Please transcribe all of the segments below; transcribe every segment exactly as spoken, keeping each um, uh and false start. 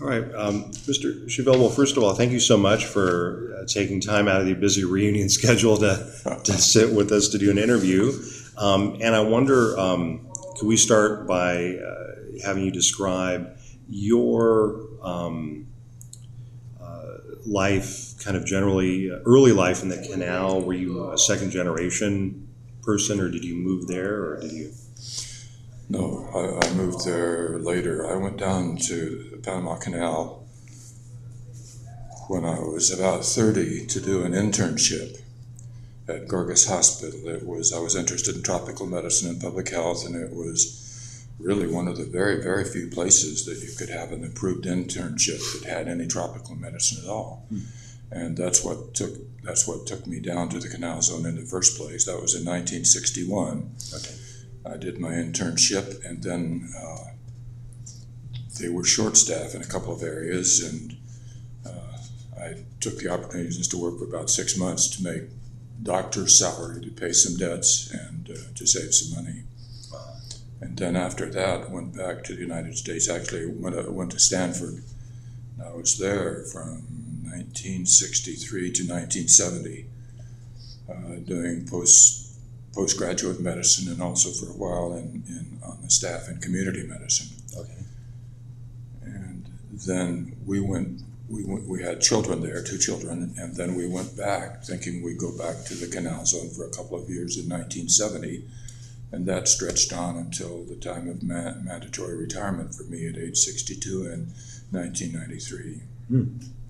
All right, um, Mister Chevelle, well, first of all, thank you so much for uh, taking time out of your busy reunion schedule to, to sit with us to do an interview. Um, and I wonder, um, could we start by uh, having you describe your um, uh, life, kind of generally, uh, early life in the Canal? Were you a second generation person, or did you move there, or did you? No, I, I moved there later. I went down to the Panama Canal when I was about thirty to do an internship at Gorgas Hospital. It was I was interested in tropical medicine and public health, and it was really one of the very, very few places that you could have an approved internship that had any tropical medicine at all. Hmm. And that's what took that's what took me down to the Canal Zone in the first place. That was in nineteen sixty-one. Okay. I did my internship, and then uh, they were short-staffed in a couple of areas, and uh, I took the opportunity just to work for about six months to make doctor's salary to pay some debts and uh, to save some money. Wow. And then after that, went back to the United States. Actually, went, uh, went to Stanford. I was there from nineteen sixty-three to nineteen seventy, uh, doing post postgraduate medicine, and also for a while in, in on the staff in community medicine. Okay. And then we went, we went, we had children there, two children, and then we went back thinking we'd go back to the Canal Zone for a couple of years in nineteen seventy, and that stretched on until the time of ma- mandatory retirement for me at age sixty-two in nineteen ninety-three. Hmm.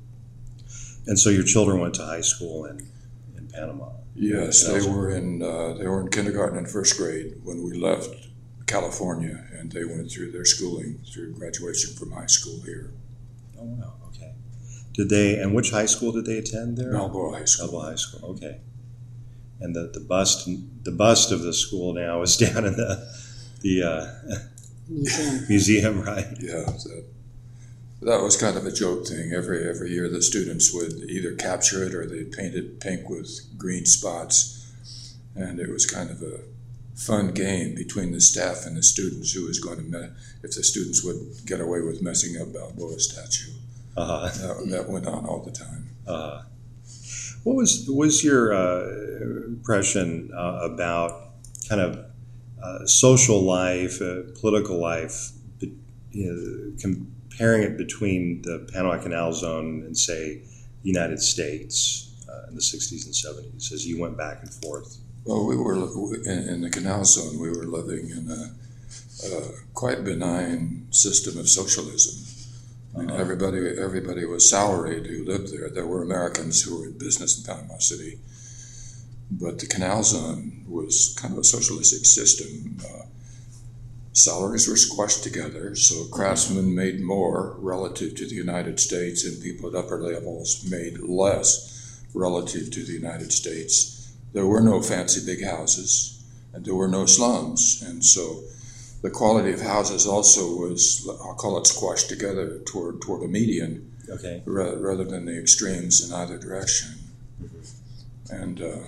And so your children went to high school in, in Panama? Yes, they were in uh, they were in kindergarten and first grade when we left California, and they went through their schooling through graduation from high school here. Oh wow, okay. Did they? And which high school did they attend there? Balboa High School. Balboa High School. Okay. And the, the bust the bust of the school now is down in the the uh, museum. museum, right? Yeah. That, That was kind of a joke thing. Every every year the students would either capture it or they'd paint it pink with green spots. And it was kind of a fun game between the staff and the students who was going to, me- if the students would get away with messing up Balboa's statue. Uh-huh. That, that went on all the time. Uh, what was was your uh, impression uh, about kind of uh, social life, uh, political life, you know, comparing it between the Panama Canal Zone and, say, the United States uh, in the sixties and seventies, as you went back and forth? Well, we were in, in the Canal Zone. We were living in a, a quite benign system of socialism. I mean, uh-huh. everybody everybody was salaried who lived there. There were Americans who were in business in Panama City, but the Canal Zone was kind of a socialistic system. Uh, Salaries were squashed together, so craftsmen made more relative to the United States, and people at upper levels made less relative to the United States. There were no fancy big houses, and there were no slums, and so the quality of houses also was, I'll call it, squashed together toward toward a median, okay, ra- rather than the extremes in either direction. Mm-hmm. And uh,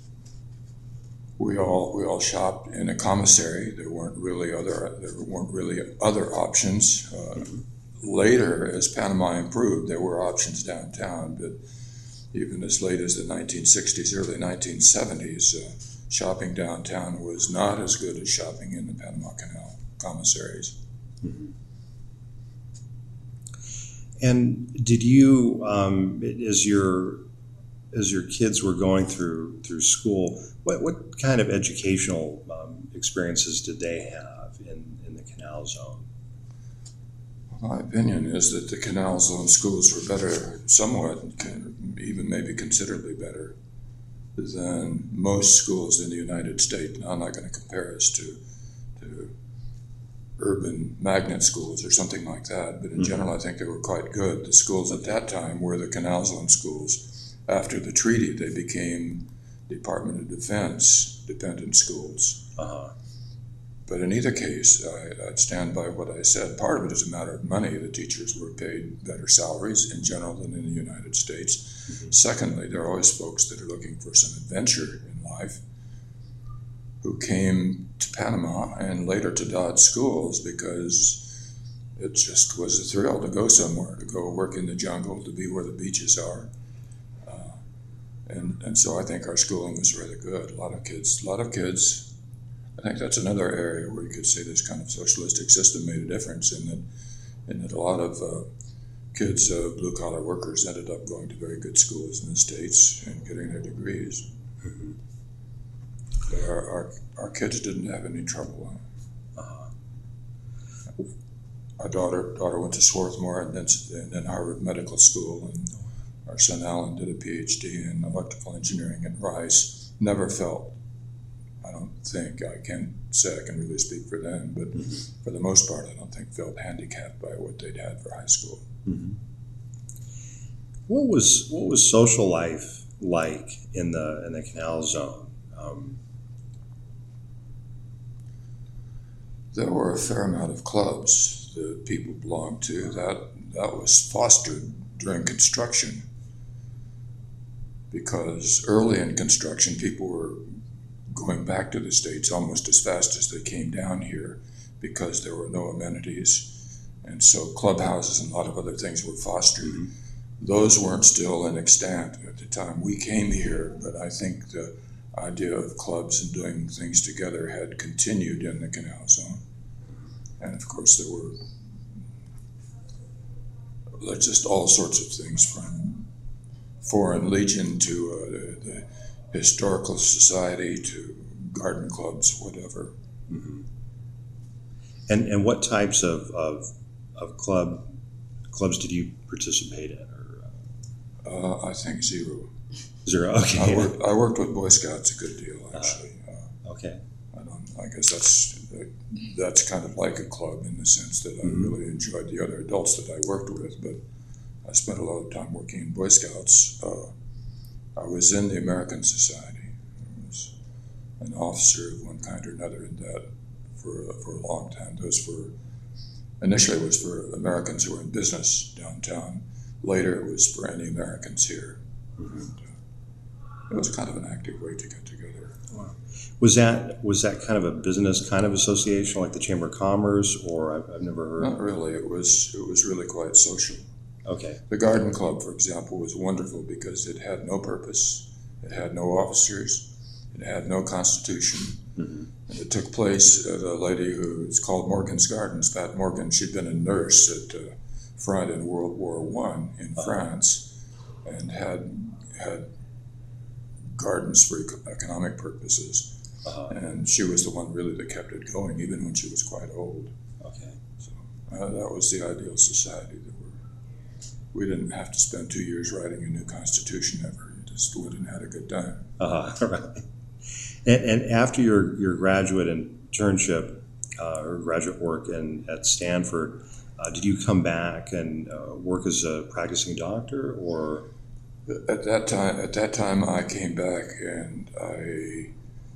We all we all shopped in a commissary. There weren't really other there weren't really other options. Uh, later, as Panama improved, there were options downtown. But even as late as the nineteen sixties, early nineteen seventies, uh, shopping downtown was not as good as shopping in the Panama Canal commissaries. Mm-hmm. And did you, um, as your as your kids were going through through school, what what kind of educational um, experiences did they have in, in the Canal Zone? My opinion is that the Canal Zone schools were better, somewhat, even maybe considerably better than most schools in the United States. Now, I'm not going to compare us to to urban magnet schools or something like that, but in mm-hmm. general, I think they were quite good. The schools at that time were the Canal Zone schools. After the treaty, they became Department of Defense dependent schools. Uh-huh. But in either case, I, I'd stand by what I said. Part of it is a matter of money. The teachers were paid better salaries in general than in the United States. Mm-hmm. Secondly, there are always folks that are looking for some adventure in life who came to Panama and later to Dodge schools because it just was a thrill to go somewhere, to go work in the jungle, to be where the beaches are. Uh, and, and so I think our schooling was really good. A lot of kids, a lot of kids, I think that's another area where you could say this kind of socialistic system made a difference in that, in that a lot of uh, kids, uh, blue-collar workers, ended up going to very good schools in the States and getting their degrees. Mm-hmm. But our, our, our kids didn't have any trouble. Uh-huh. Our daughter daughter went to Swarthmore and then, and then Harvard Medical School, and our son Alan did a P H D in electrical engineering at Rice. Never felt, I don't think, I can't say I can really speak for them, but mm-hmm. for the most part, I don't think felt handicapped by what they'd had for high school. Mm-hmm. What was what was social life like in the in the Canal Zone? Um, there were a fair amount of clubs that people belonged to. That that was fostered during construction, because early in construction, people were going back to the States almost as fast as they came down here because there were no amenities. And so clubhouses and a lot of other things were fostered. Mm-hmm. Those weren't still in extant at the time we came here, but I think the idea of clubs and doing things together had continued in the Canal Zone. And of course there were just all sorts of things, from Foreign Legion to uh, the, the Historical Society to garden clubs, whatever. Mm-hmm. And and what types of, of of club clubs did you participate in? Or, uh... Uh, I think zero. Zero. Okay. I worked, I worked with Boy Scouts a good deal, actually. Uh, okay. I don't. I guess that's that's kind of like a club in the sense that I mm-hmm. really enjoyed the other adults that I worked with, but I spent a lot of time working in Boy Scouts. Uh, I was in the American Society. I was an officer of one kind or another in that for for a long time. Those were initially it was for Americans who were in business downtown. Later it was for any Americans here. Mm-hmm. And, uh, it was kind of an active way to get together. Wow. Was that was that kind of a business kind of association like the Chamber of Commerce, or I've, I've never heard? Not really. It was it was really quite social. Okay. The Garden Club, for example, was wonderful because it had no purpose, it had no officers, it had no constitution. Mm-hmm. And it took place at a lady who is called Morgan's Gardens, Pat Morgan. She'd been a nurse at uh, front in World War One in uh-huh. France, and had had gardens for economic purposes. Uh-huh. And she was the one really that kept it going, even when she was quite old. Okay. So uh, that was the ideal society that we're. We didn't have to spend two years writing a new constitution ever. You just went and had a good time. Uh-huh. Right. And, and after your, your graduate internship uh, or graduate work in at Stanford, uh, did you come back and uh, work as a practicing doctor, or? At that time, at that time, I came back and I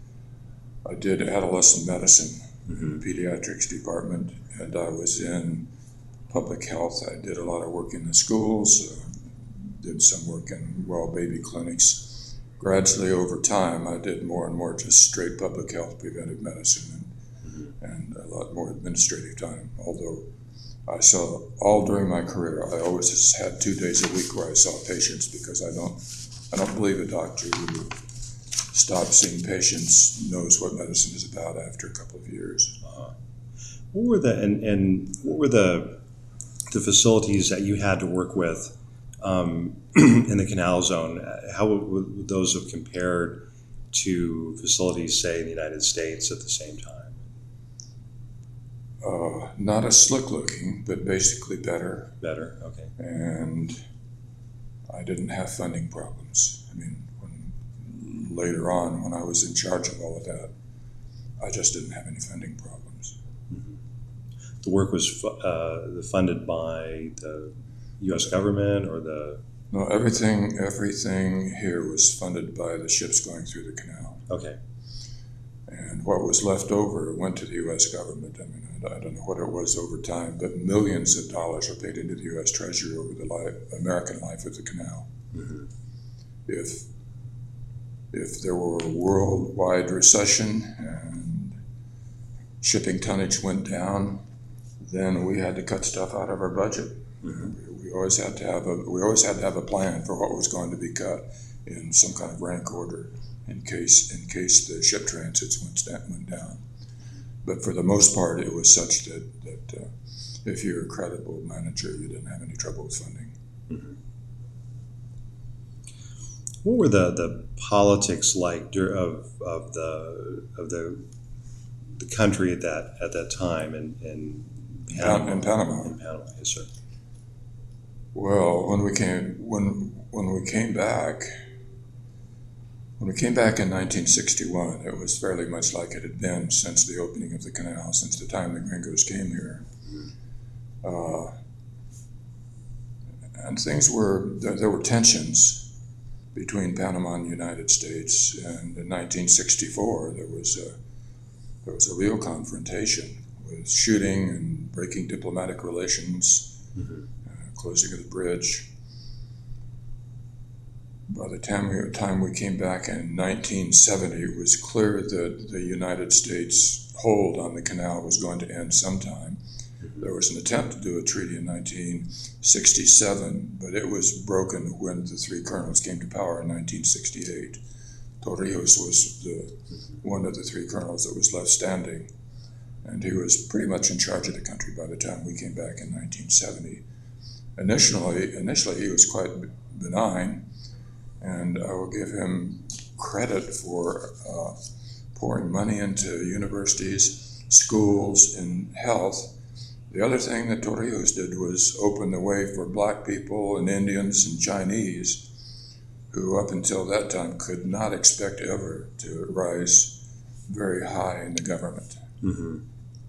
I did adolescent medicine, mm-hmm. pediatrics department, and I was in public health. I did a lot of work in the schools, uh, did some work in well baby clinics. Gradually over time, I did more and more just straight public health, preventive medicine, and, mm-hmm. and a lot more administrative time. Although I saw, all during my career, I always had two days a week where I saw patients, because I don't I don't believe a doctor who stops seeing patients knows what medicine is about after a couple of years. Uh-huh. What were the, and, and what were the the facilities that you had to work with um, in the Canal Zone? How would those have compared to facilities, say, in the United States at the same time? Uh, not as slick looking, but basically better. Better, okay. And I didn't have funding problems. I mean, when, later on, when I was in charge of all of that, I just didn't have any funding problems. Mm-hmm. The work was uh, funded by the U S government or the... No, everything, everything here was funded by the ships going through the canal. Okay. And what was left over went to the U S government. I mean, I don't know what it was over time, but millions of dollars were paid into the U S Treasury over the life, American life of the canal. Mm-hmm. If if there were a worldwide recession and shipping tonnage went down, then we had to cut stuff out of our budget. Mm-hmm. We always had to have a we always had to have a plan for what was going to be cut in some kind of rank order in case in case the ship transits went went down. But for the most part, it was such that that uh, if you're a credible manager, you didn't have any trouble with funding. Mm-hmm. What were the, the politics like of of the of the the country at that at that time in in Panama? In Panama. In Panama, yes, sir. Well, when we came when when we came back when we came back in nineteen sixty-one, it was fairly much like it had been since the opening of the canal, since the time the gringos came here. Uh, and things were there, there were tensions between Panama and the United States, and in nineteen sixty-four there was a there was a real confrontation with shooting and breaking diplomatic relations, mm-hmm. uh, closing of the bridge. By the time we, time we came back in nineteen seventy, it was clear that the United States hold on the canal was going to end sometime. Mm-hmm. There was an attempt to do a treaty in nineteen sixty-seven, but it was broken when the three colonels came to power in nineteen sixty-eight. Torrijos was the one of the three colonels that was left standing, and he was pretty much in charge of the country by the time we came back in nineteen seventy. Initially, initially he was quite benign, and I will give him credit for uh, pouring money into universities, schools, and health. The other thing that Torrijos did was open the way for black people and Indians and Chinese, who up until that time could not expect ever to rise very high in the government. Mm-hmm.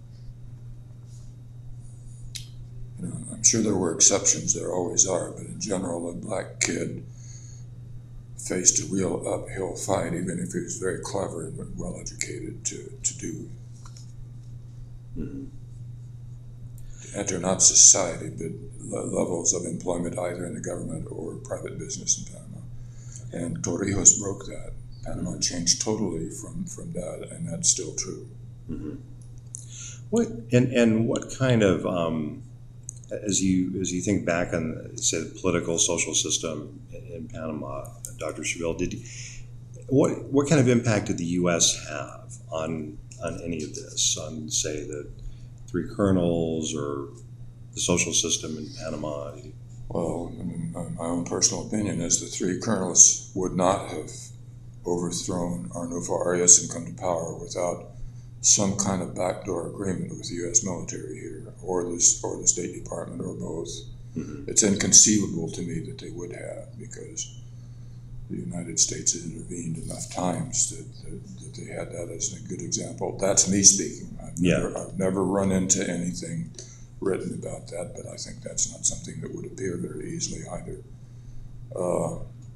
You know, I'm sure there were exceptions, there always are, but in general, a black kid faced a real uphill fight, even if he was very clever and well educated to, to do. Mm-hmm. To enter not society, but levels of employment either in the government or private business in Panama. And Torrijos broke that. Panama changed totally from, from that, and that's still true. Mm-hmm. What and and what kind of um, as you as you think back on say the political social system in, in Panama, Doctor Chevelle, did you, what what kind of impact did the U S have on on any of this? On say the three colonels or the social system in Panama? Well, my own personal opinion is the three colonels would not have overthrown Arnulfo Arias and come to power without some kind of backdoor agreement with the U S military here, or this, or the State Department, or both. Mm-hmm. It's inconceivable to me that they would have, because the United States had intervened enough times that, that, that they had that as a good example. That's me speaking. I've never, yeah. I've never run into anything written about that, but I think that's not something that would appear very easily either. Uh,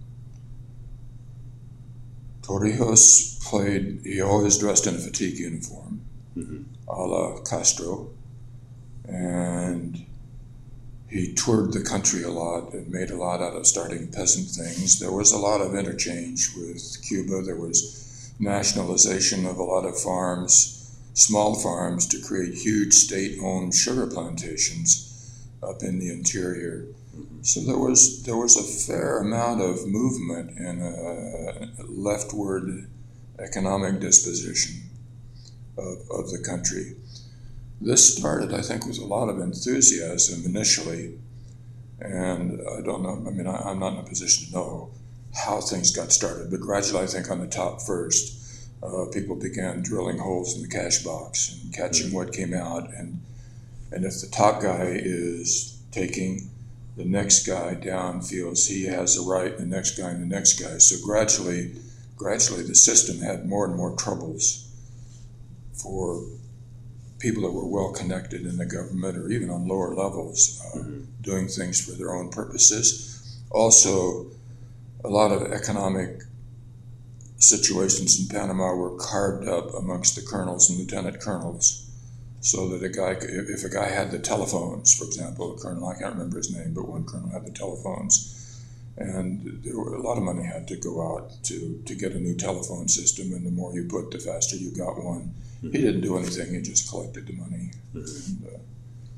Torrijos played, he always dressed in a fatigue uniform, mm-hmm. a la Castro, and he toured the country a lot and made a lot out of starting peasant things. There was a lot of interchange with Cuba. There was nationalization of a lot of farms, small farms, to create huge state-owned sugar plantations up in the interior. Mm-hmm. So there was there was a fair amount of movement in a leftward economic disposition of, of the country. This started, I think, with a lot of enthusiasm initially, and I don't know, I mean, I, I'm not in a position to know how things got started, but gradually, I think on the top first, Uh, people began drilling holes in the cash box and catching what came out. And and if the top guy is taking, the next guy down feels he has a right, the next guy and the next guy. So gradually, gradually the system had more and more troubles for people that were well connected in the government or even on lower levels, uh, mm-hmm. doing things for their own purposes. Also, a lot of economic situations in Panama were carved up amongst the colonels and lieutenant colonels, so that a guy, if a guy had the telephones, for example, a colonel, I can't remember his name, but one colonel had the telephones, and there were, a lot of money had to go out to, to get a new telephone system, and the more you put, the faster you got one. Mm-hmm. He didn't do anything, he just collected the money. Mm-hmm. And, uh,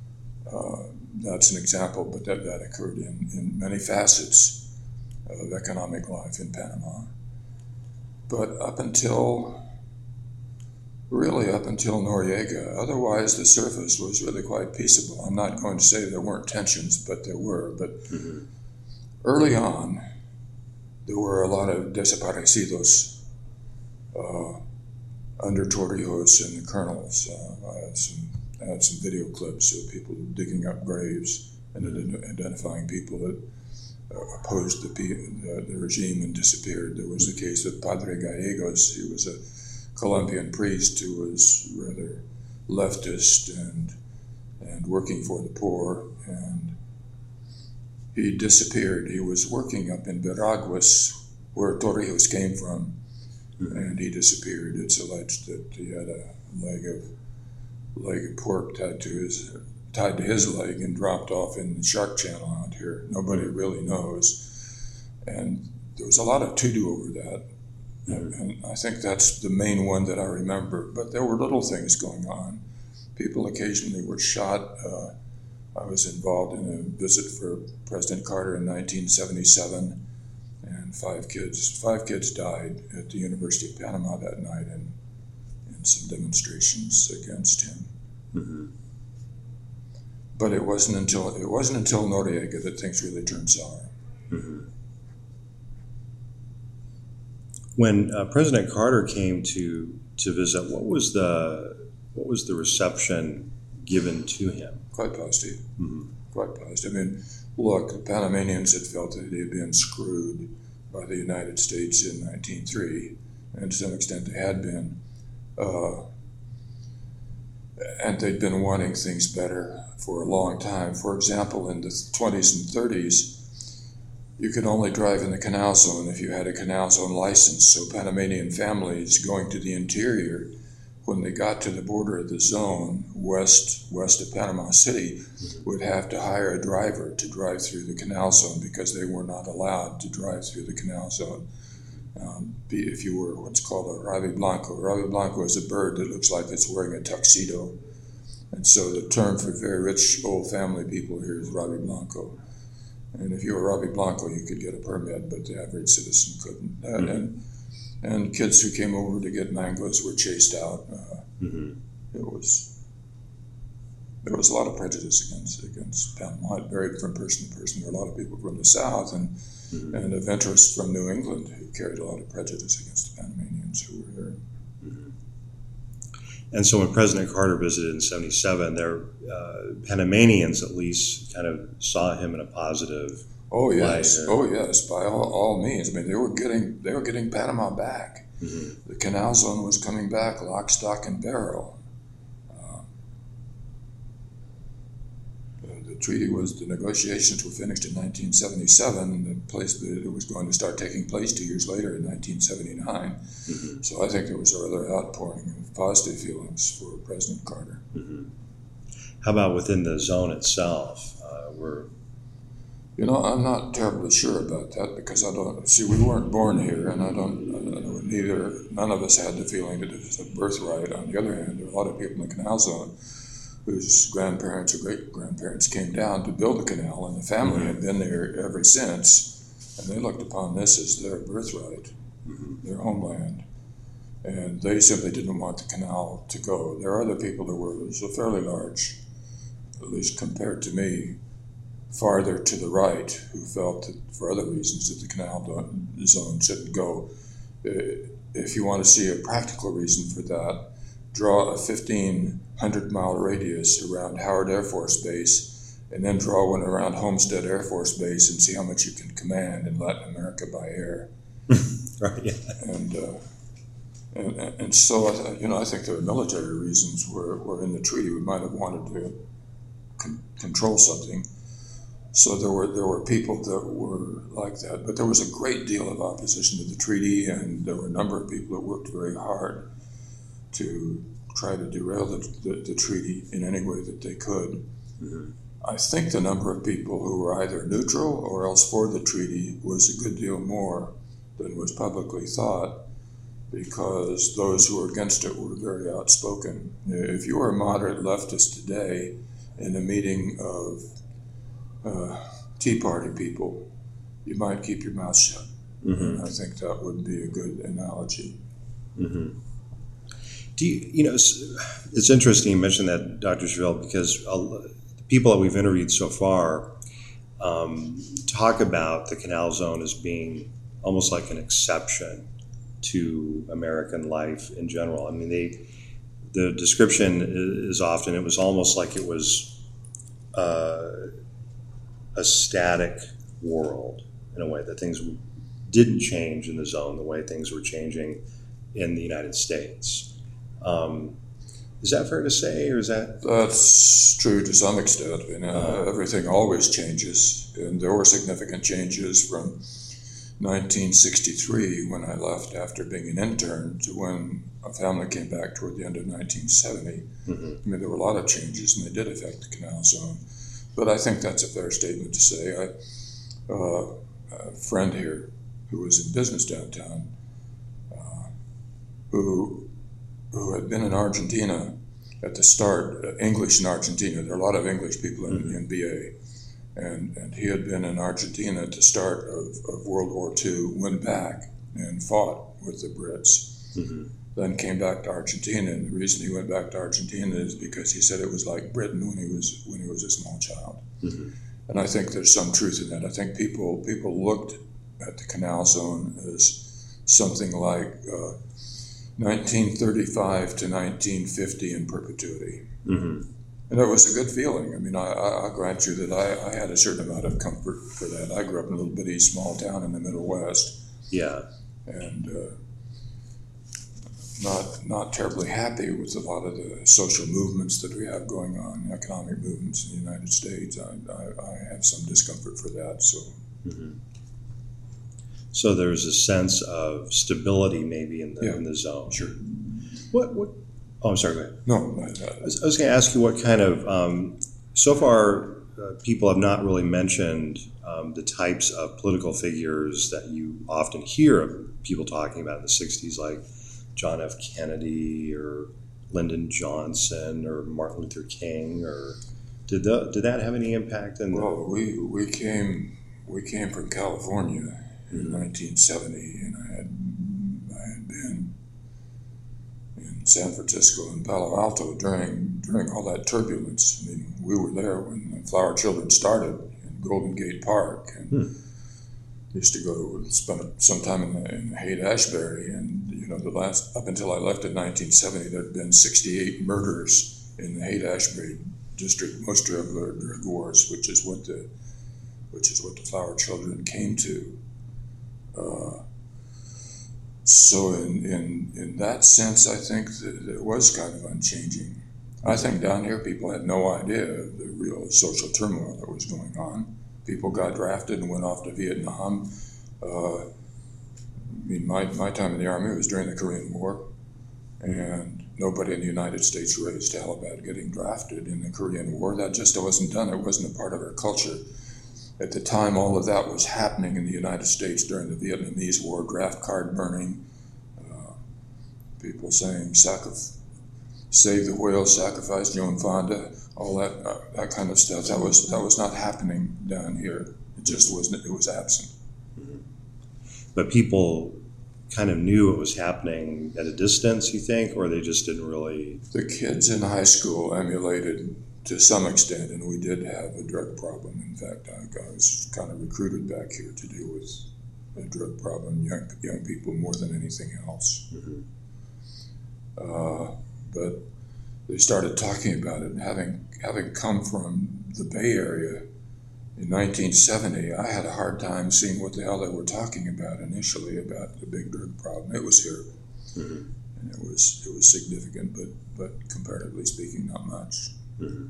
Uh, that's an example, but that, that occurred in, in many facets of economic life in Panama. But up until, really up until Noriega, otherwise the surface was really quite peaceable. I'm not going to say there weren't tensions, but there were. But mm-hmm. early on, there were a lot of desaparecidos uh, under Torrijos and the colonels. Uh, I had some, I had some video clips of people digging up graves and ident- identifying people that uh, opposed the, the, the regime and disappeared. There was the case of Padre Gallegos. He was a Colombian priest who was rather leftist and and working for the poor, and he disappeared. He was working up in Veraguas, where Torrijos came from, mm-hmm. and he disappeared. It's alleged that he had a leg of leg of pork tied to his tied to his leg and dropped off in the Shark Channel out here. Nobody really knows, and there was a lot of to-do over that. Mm-hmm. And I think that's the main one that I remember. But there were little things going on. People occasionally were shot. Uh, I was involved in a visit for President Carter in nineteen seventy-seven, and five kids five kids died at the University of Panama that night in, in some demonstrations against him. Mm-hmm. But it wasn't until it wasn't until Noriega that things really turned sour. Mm-hmm. When uh, President Carter came to to visit, what was the what was the reception given to him? Quite positive. Mm-hmm. Quite positive. I mean, look, the Panamanians had felt that they had been screwed by the United States in nineteen oh three, and to some extent they had been. Uh, and they'd been wanting things better for a long time. For example, in the twenties and thirties, you could only drive in the Canal Zone if you had a Canal Zone license. So Panamanian families going to the interior, when they got to the border of the zone, west west of Panama City, would have to hire a driver to drive through the Canal Zone because they were not allowed to drive through the Canal Zone. Um, if you were what's called a Ravi Blanco. Ravi Blanco is a bird that looks like it's wearing a tuxedo. And so the term for very rich old family people here is Ravi Blanco. And if you were Ravi Blanco, you could get a permit, but the average citizen couldn't. Mm-hmm. And and kids who came over to get mangoes were chased out. Uh, mm-hmm. It was there was a lot of prejudice against against Panama. It varied from person to person. There were a lot of people from the South and mm-hmm. and of interest from New England who carried a lot of prejudice against the Panamanians who were here. Mm-hmm. And so when President Carter visited in seventy-seven, there uh, Panamanians at least kind of saw him in a positive oh yes light. Oh yes, by all, all means. I mean, they were getting they were getting Panama back. Mm-hmm. The Canal Zone was coming back, lock, stock, and barrel. Uh, the, the treaty was the negotiations were finished in nineteen seventy-seven, and the place it was going to start taking place two years later in nineteen seventy-nine. Mm-hmm. So I think there was a rather outpouring of positive feelings for President Carter. Mm-hmm. How about within the zone itself? Uh, were You know, I'm not terribly sure about that because I don't see. We weren't born here, and I don't. I don't neither. None of us had the feeling that it was a birthright. On the other hand, there are a lot of people in the Canal Zone whose grandparents or great grandparents came down to build the canal, and the family mm-hmm. had been there ever since, and they looked upon this as their birthright, mm-hmm. their homeland. And they simply didn't want the canal to go. There are other people that were it was a fairly large, at least compared to me, farther to the right, who felt that for other reasons that the canal zone shouldn't go. If you want to see a practical reason for that, draw a fifteen hundred mile radius around Howard Air Force Base, and then draw one around Homestead Air Force Base and see how much you can command in Latin America by air. Right, yeah. And uh, And, and so, you know, I think there are military reasons where, where in the treaty we might have wanted to con- control something. So there were there were people that were like that. But there was a great deal of opposition to the treaty, and there were a number of people that worked very hard to try to derail the, the, the treaty in any way that they could. Mm-hmm. I think the number of people who were either neutral or else for the treaty was a good deal more than was publicly thought, because those who were against it were very outspoken. If you were a moderate leftist today in a meeting of uh, Tea Party people, you might keep your mouth shut. Mm-hmm. And I think that would be a good analogy. Mm-hmm. Do you, you know, it's, it's interesting you mentioned that, Doctor Chevelle, because the people that we've interviewed so far um, talk about the Canal Zone as being almost like an exception to American life in general. I mean, they the description is often, it was almost like it was uh, a static world in a way, that things didn't change in the zone the way things were changing in the United States. Um, is that fair to say, or is that? That's true to some extent. I mean, uh, uh, everything always changes, and there were significant changes from nineteen sixty-three, when I left after being an intern, to when a family came back toward the end of nineteen seventy. Mm-hmm. I mean, there were a lot of changes, and they did affect the Canal Zone. But I think that's a fair statement to say. I, uh, a friend here who was in business downtown, uh, who who had been in Argentina at the start, uh, English in Argentina. There are a lot of English people in, mm-hmm. in B A. And, and he had been in Argentina at the start of, of World War Two, went back and fought with the Brits, mm-hmm. then came back to Argentina. And the reason he went back to Argentina is because he said it was like Britain when he was when he was a small child. Mm-hmm. And I think there's some truth in that. I think people people looked at the Canal Zone as something like uh, nineteen thirty-five to nineteen fifty in perpetuity. Mm-hmm. And it was a good feeling. I mean, I, I, I grant you that I, I had a certain amount of comfort for that. I grew up in a little bitty small town in the Middle West. Yeah. And uh, not not terribly happy with a lot of the social movements that we have going on, economic movements in the United States. I, I, I have some discomfort for that. So. Mm-hmm. So there's a sense of stability maybe in the yeah, in the zone. Sure. What what? Oh, I'm sorry. Go ahead. No, no, no. I was, was going to ask you what kind of. Um, so far, uh, people have not really mentioned um, the types of political figures that you often hear of people talking about in the sixties, like John F. Kennedy or Lyndon Johnson or Martin Luther King. Or did the, did that have any impact? In well, the, we we came we came from California in nineteen seventy, and I had I had been in San Francisco and Palo Alto during during all that turbulence. I mean, we were there when the Flower Children started in Golden Gate Park, and hmm. used to go spend some time in the, in Haight-Ashbury. And you know, the last up until I left in nineteen seventy, there had been sixty-eight murders in the Haight-Ashbury district, most of them are drug wars, which is what the which is what the Flower Children came to. Uh, so in, in in that sense, I think that it was kind of unchanging. I think down here people had no idea of the real social turmoil that was going on. People got drafted and went off to Vietnam. Uh, I mean, my, my time in the Army was during the Korean War, and nobody in the United States raised hell about getting drafted in the Korean War. That just wasn't done. It wasn't a part of our culture. At the time, all of that was happening in the United States during the Vietnamese War, draft card burning, uh, people saying, Sacrif- save the whale, sacrifice Joan Fonda, all that uh, that kind of stuff. That was that was not happening down here. It just wasn't. It was absent. Mm-hmm. But people kind of knew it was happening at a distance, you think, or they just didn't really? The kids in high school emulated to some extent, and we did have a drug problem. In fact, I, I was kind of recruited back here to deal with a drug problem, young young people more than anything else. Mm-hmm. Uh, but they started talking about it, and having having come from the Bay Area in nineteen seventy, I had a hard time seeing what the hell they were talking about initially about the big drug problem. It was here, mm-hmm. and it was it was significant, but but comparatively speaking, not much. Mm-hmm.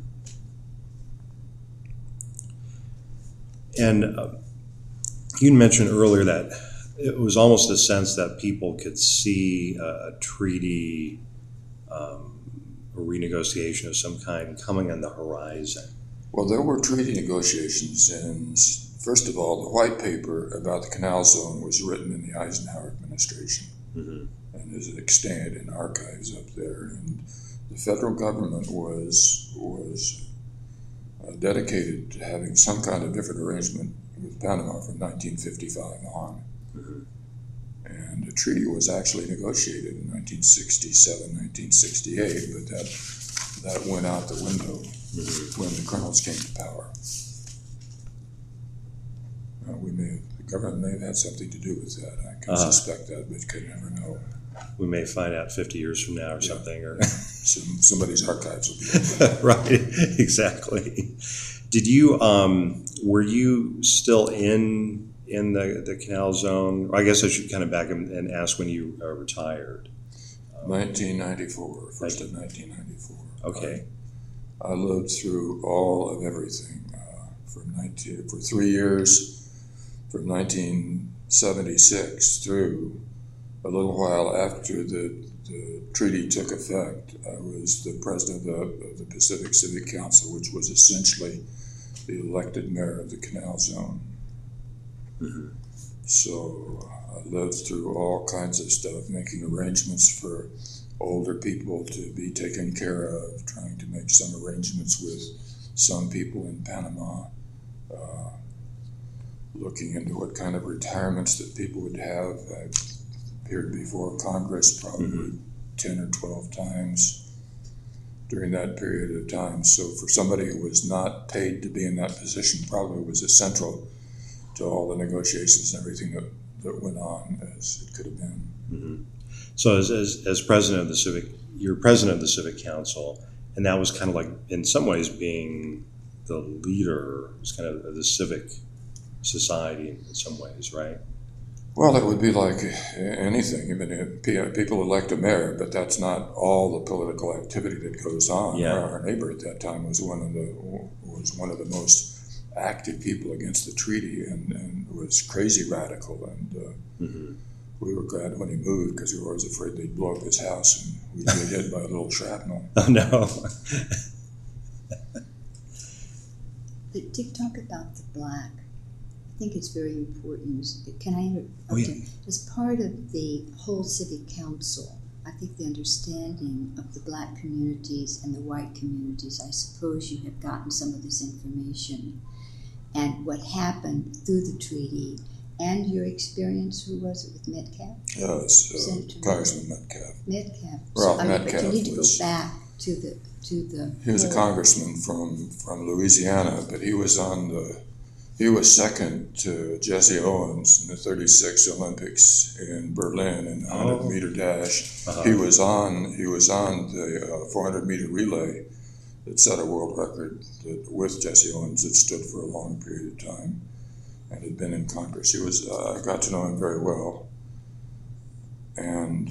And uh, you mentioned earlier that it was almost a sense that people could see a, a treaty, um, a renegotiation of some kind coming on the horizon. Well, there were treaty negotiations, and first of all, the white paper about the Canal Zone was written in the Eisenhower administration, mm-hmm. and is extant in archives up there. And the federal government was was uh, dedicated to having some kind of different arrangement with Panama from nineteen fifty-five on. Mm-hmm. And the treaty was actually negotiated in nineteen sixty-seven, nineteen sixty-eight, but that that went out the window mm-hmm. when the colonels came to power. Uh, we may have, the government may have had something to do with that. I can uh-huh. suspect that, but could never know. We may find out fifty years from now or yeah. something. Or Some, somebody's archives will be open. Right, exactly. Did you, um, were you still in in the, the canal zone? I guess I should kind of back and, and ask when you uh, retired. Um, nineteen ninety-four, first of nineteen ninety-four. Okay. I, I lived through all of everything uh, from nineteen for three years, from nineteen seventy-six through a little while after the, the treaty took effect. I was the president of the, of the Pacific Civic Council, which was essentially the elected mayor of the canal zone. Mm-hmm. So I lived through all kinds of stuff, making arrangements for older people to be taken care of, trying to make some arrangements with some people in Panama, uh, looking into what kind of retirements that people would have. I appeared before Congress probably mm-hmm. ten or twelve times during that period of time. So for somebody who was not paid to be in that position, probably was essential to all the negotiations and everything that, that went on as it could have been. Mm-hmm. So as, as as president of the Civic, you're president of the Civic Council, and that was kind of like, in some ways, being the leader, it was kind of the civic society in some ways, right? Well, it would be like anything. I mean, people elect a mayor, but that's not all the political activity that goes on. Yeah. Our, our neighbor at that time was one of the was one of the most active people against the treaty, and, and was crazy radical. And uh, mm-hmm. we were glad when he moved, because we were always afraid they'd blow up his house and we'd get hit by a little shrapnel. Oh no! But Dick, talk about the black. I think it's very important. Can I interrupt? Oh, yeah. As part of the whole civic council, I think the understanding of the black communities and the white communities, I suppose you have gotten some of this information, and what happened through the treaty, and your experience, who was it, with Metcalf? Yes, uh, Congressman Metcalf. Metcalf. Ralph so, I mean, Metcalf but you need to was, go back to the to the. He was a congressman from, from Louisiana, but he was on the He was second to Jesse Owens in the thirty-six Olympics in Berlin in the hundred oh. meter dash. Uh-huh. He was on. He was on the uh, four hundred meter relay that set a world record that, with Jesse Owens, that stood for a long period of time, and had been in Congress. He was. Uh, I got to know him very well, and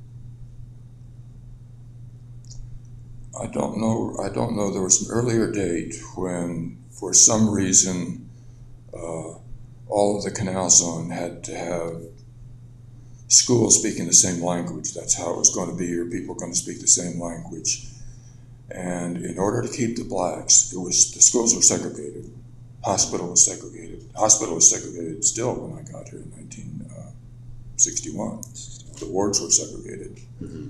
I don't know. I don't know. There was an earlier date when, for some reason, Uh, all of the canal zone had to have schools speaking the same language. That's how it was going to be, or people going to speak the same language. And in order to keep the blacks, it was the schools were segregated. Hospital was segregated. Hospital was segregated still when I got here in nineteen sixty-one. The wards were segregated. Mm-hmm.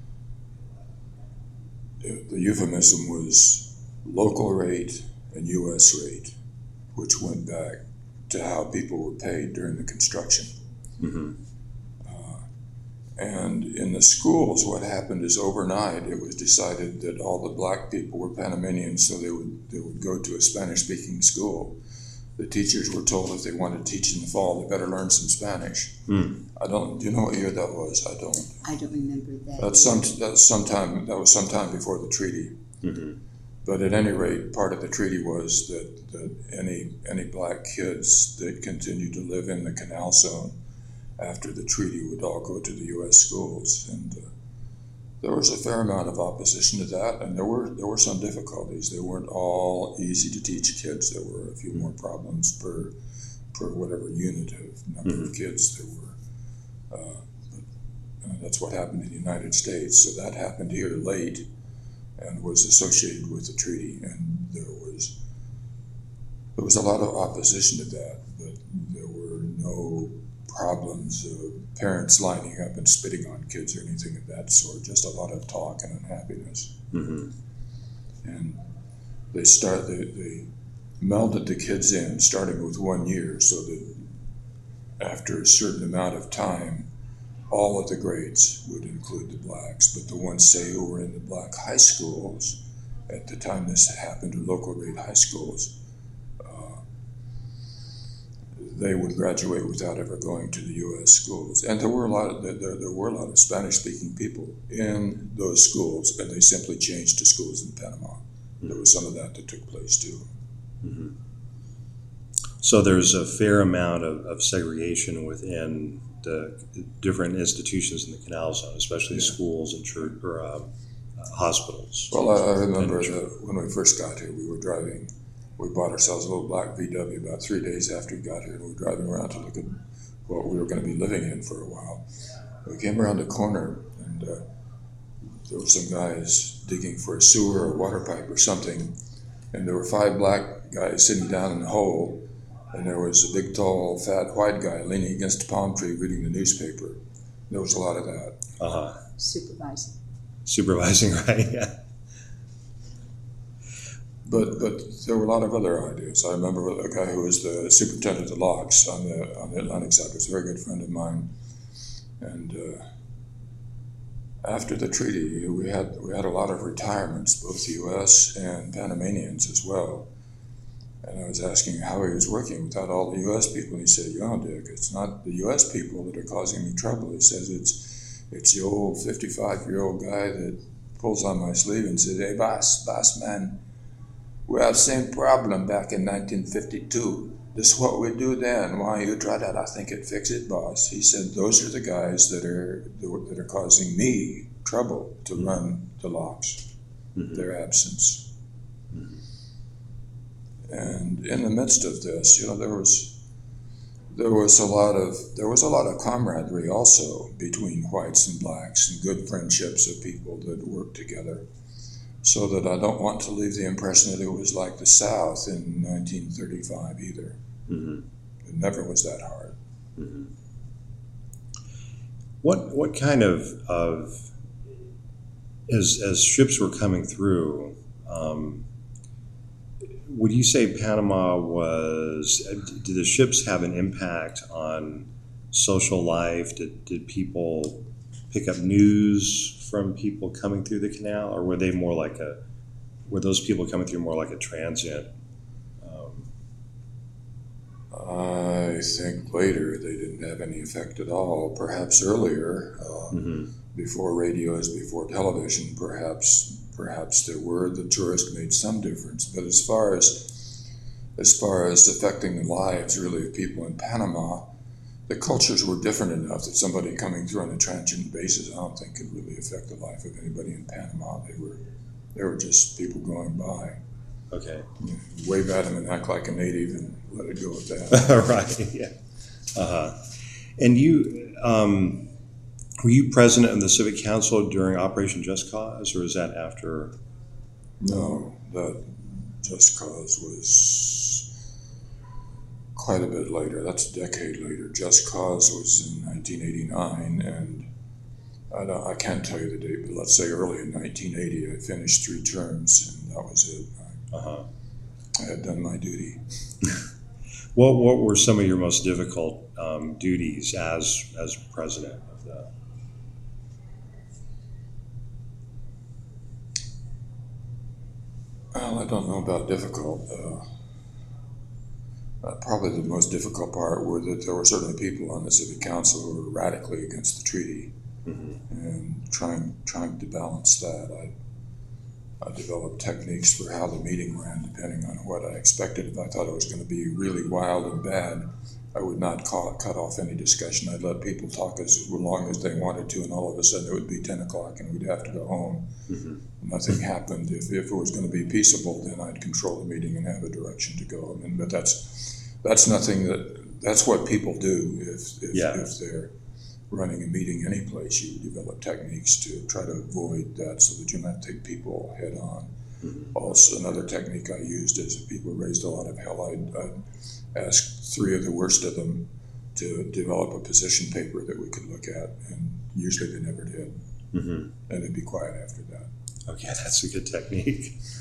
The, the euphemism was local rate and U S rate, which went back to how people were paid during the construction. Mm-hmm. Uh, and in the schools, what happened is overnight it was decided that all the black people were Panamanians, so they would they would go to a Spanish-speaking school. The teachers were told if they wanted to teach in the fall, they better learn some Spanish. Mm. I don't. Do you know what year that was? I don't. I don't remember that. That's some. That's sometime. That was sometime before the treaty. Mm-hmm. But at any rate, part of the treaty was that, that any any black kids that continued to live in the canal zone after the treaty would all go to the U S schools, and uh, there was a fair amount of opposition to that, and there were there were some difficulties. They weren't all easy to teach kids. There were a few more problems per per whatever unit of number mm-hmm. of kids there were. Uh, but uh, that's what happened in the United States. So that happened here late, and was associated with the treaty, and there was there was a lot of opposition to that, but there were no problems of parents lining up and spitting on kids or anything of that sort. Just a lot of talk and unhappiness. Mm-hmm. And they start they, they melded the kids in, starting with one year, so that after a certain amount of time, all of the grades would include the blacks. But the ones, say, who were in the black high schools at the time this happened, or local grade high schools, uh, they would graduate without ever going to the U S schools. And there were a lot of there, there were a lot of Spanish-speaking people in those schools, and they simply changed to schools in Panama. Mm-hmm. There was some of that that took place too. Mm-hmm. So there's a fair amount of, of segregation within the different institutions in the Canal Zone, especially yeah. schools and church or um, uh, hospitals. Well, I, I remember that when we first got here, we were driving. We bought ourselves a little black V W about three days after we got here, and we were driving around to look at what we were going to be living in for a while. We came around the corner, and uh, there were some guys digging for a sewer or water pipe or something, and there were five black guys sitting down in the hole. And there was a big, tall, fat, white guy leaning against a palm tree reading the newspaper. There was a lot of that. Uh-huh. Supervising. Supervising, right, yeah. But but there were a lot of other ideas. I remember a guy who was the superintendent of the locks on the on the Atlantic side was a very good friend of mine. And uh, after the treaty, we had we had a lot of retirements, both U S and Panamanians as well. And I was asking how he was working without all the U S people. And he said, "You know, Dick, it's not the U S people that are causing me trouble." He says, it's it's the old fifty-five-year-old guy that pulls on my sleeve and says, "Hey, boss, boss man, we have the same problem back in nineteen fifty-two. This is what we do then. Why don't you try that? I think it fix it, boss." He said, "Those are the guys that are that are causing me trouble to mm-hmm. run the locks, mm-hmm. their absence." Mm-hmm. And in the midst of this, you know, there was there was a lot of there was a lot of camaraderie also between whites and blacks, and good friendships of people that worked together. So that I don't want to leave the impression that it was like the South in nineteen thirty-five either. Mm-hmm. It never was that hard. Mm-hmm. What what kind of of as as ships were coming through? Um, Would you say Panama was, did the ships have an impact on social life? Did, did people pick up news from people coming through the canal, or were they more like a, were those people coming through more like a transient? Um, I think later they didn't have any effect at all. Perhaps earlier, uh, mm-hmm. before radios, before television, perhaps Perhaps there were, the tourist made some difference, but as far as as far as affecting the lives really of people in Panama, the cultures were different enough that somebody coming through on a transient basis, I don't think could really affect the life of anybody in Panama. They were they were just people going by. Okay. You know, wave at them and act like a native and let it go at that. Right. Yeah. Uh huh. And you. Um, Were you president of the Civic Council during Operation Just Cause, or is that after? No, that Just Cause was quite a bit later. That's a decade later. Just Cause was in nineteen eighty-nine, and I, don't, I can't tell you the date, but let's say early in nineteen eighty, I finished three terms, and that was it. I, uh-huh. I had done my duty. What What were some of your most difficult um, duties as as president of the? Well, I don't know about difficult. Uh, uh, probably the most difficult part were that there were certainly people on the Civic Council who were radically against the treaty, mm-hmm. and trying trying to balance that. I I developed techniques for how the meeting ran, depending on what I expected. If I thought it was going to be really wild and bad, I would not call, cut off any discussion. I'd let people talk as long as they wanted to, and all of a sudden it would be ten o'clock and we'd have to go home. Mm-hmm. Nothing happened. If, if it was going to be peaceable, then I'd control the meeting and have a direction to go. I mean, but that's that's nothing that, that's what people do if, if, yeah. if they're running a meeting any place. You develop techniques to try to avoid that so that you not take people head on. Mm-hmm. Also, another technique I used is if people raised a lot of hell, I'd, I'd ask three of the worst of them to develop a position paper that we could look at, and usually they never did. Mm-hmm. And it'd be quiet after that. Okay, that's a good technique.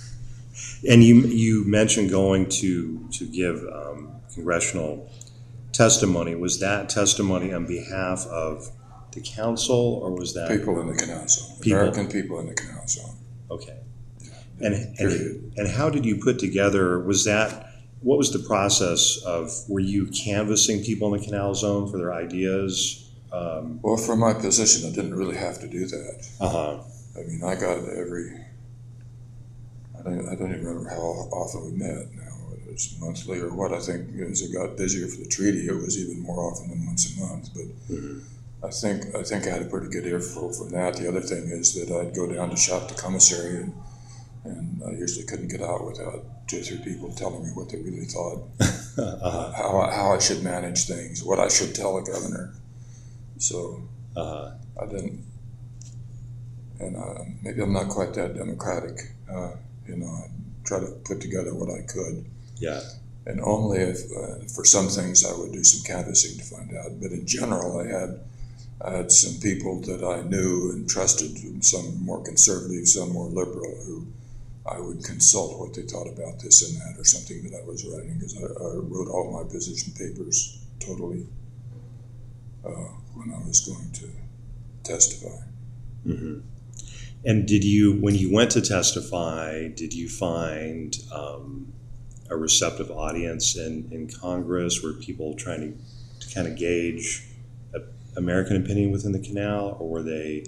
And you you mentioned going to to give um, congressional testimony. Was that testimony on behalf of the council, or was that People in the canal zone, People. American people in the canal zone. okay? And and Period. and how did you put together? Was that what was the process of? Were you canvassing people in the canal zone for their ideas? Um, Well, for my position, I didn't really have to do that. uh huh. I mean, I got every. I don't, I don't even remember how often we met now. It was monthly or what. I think as it got busier for the treaty, it was even more often than once a month. But Mm-hmm. I think I think I had a pretty good earful from that. The other thing is that I'd go down to shop the commissary, and, and I usually couldn't get out without two or three people telling me what they really thought, uh-huh. how, I- how I should manage things, what I should tell a governor. So Uh-huh. I didn't, and uh, maybe I'm not quite that democratic. Uh, you know, I try to put together what I could. Yeah. And only if, uh, for some things, I would do some canvassing to find out. But in general, I had I had some people that I knew and trusted, some more conservative, some more liberal, who I would consult what they thought about this and that, or something that I was writing, because I, I wrote all my position papers totally uh, when I was going to testify. Mm-hmm. And did you, when you went to testify, did you find um, a receptive audience in, in Congress? Were people trying to, to kind of gauge a, American opinion within the canal, or were they?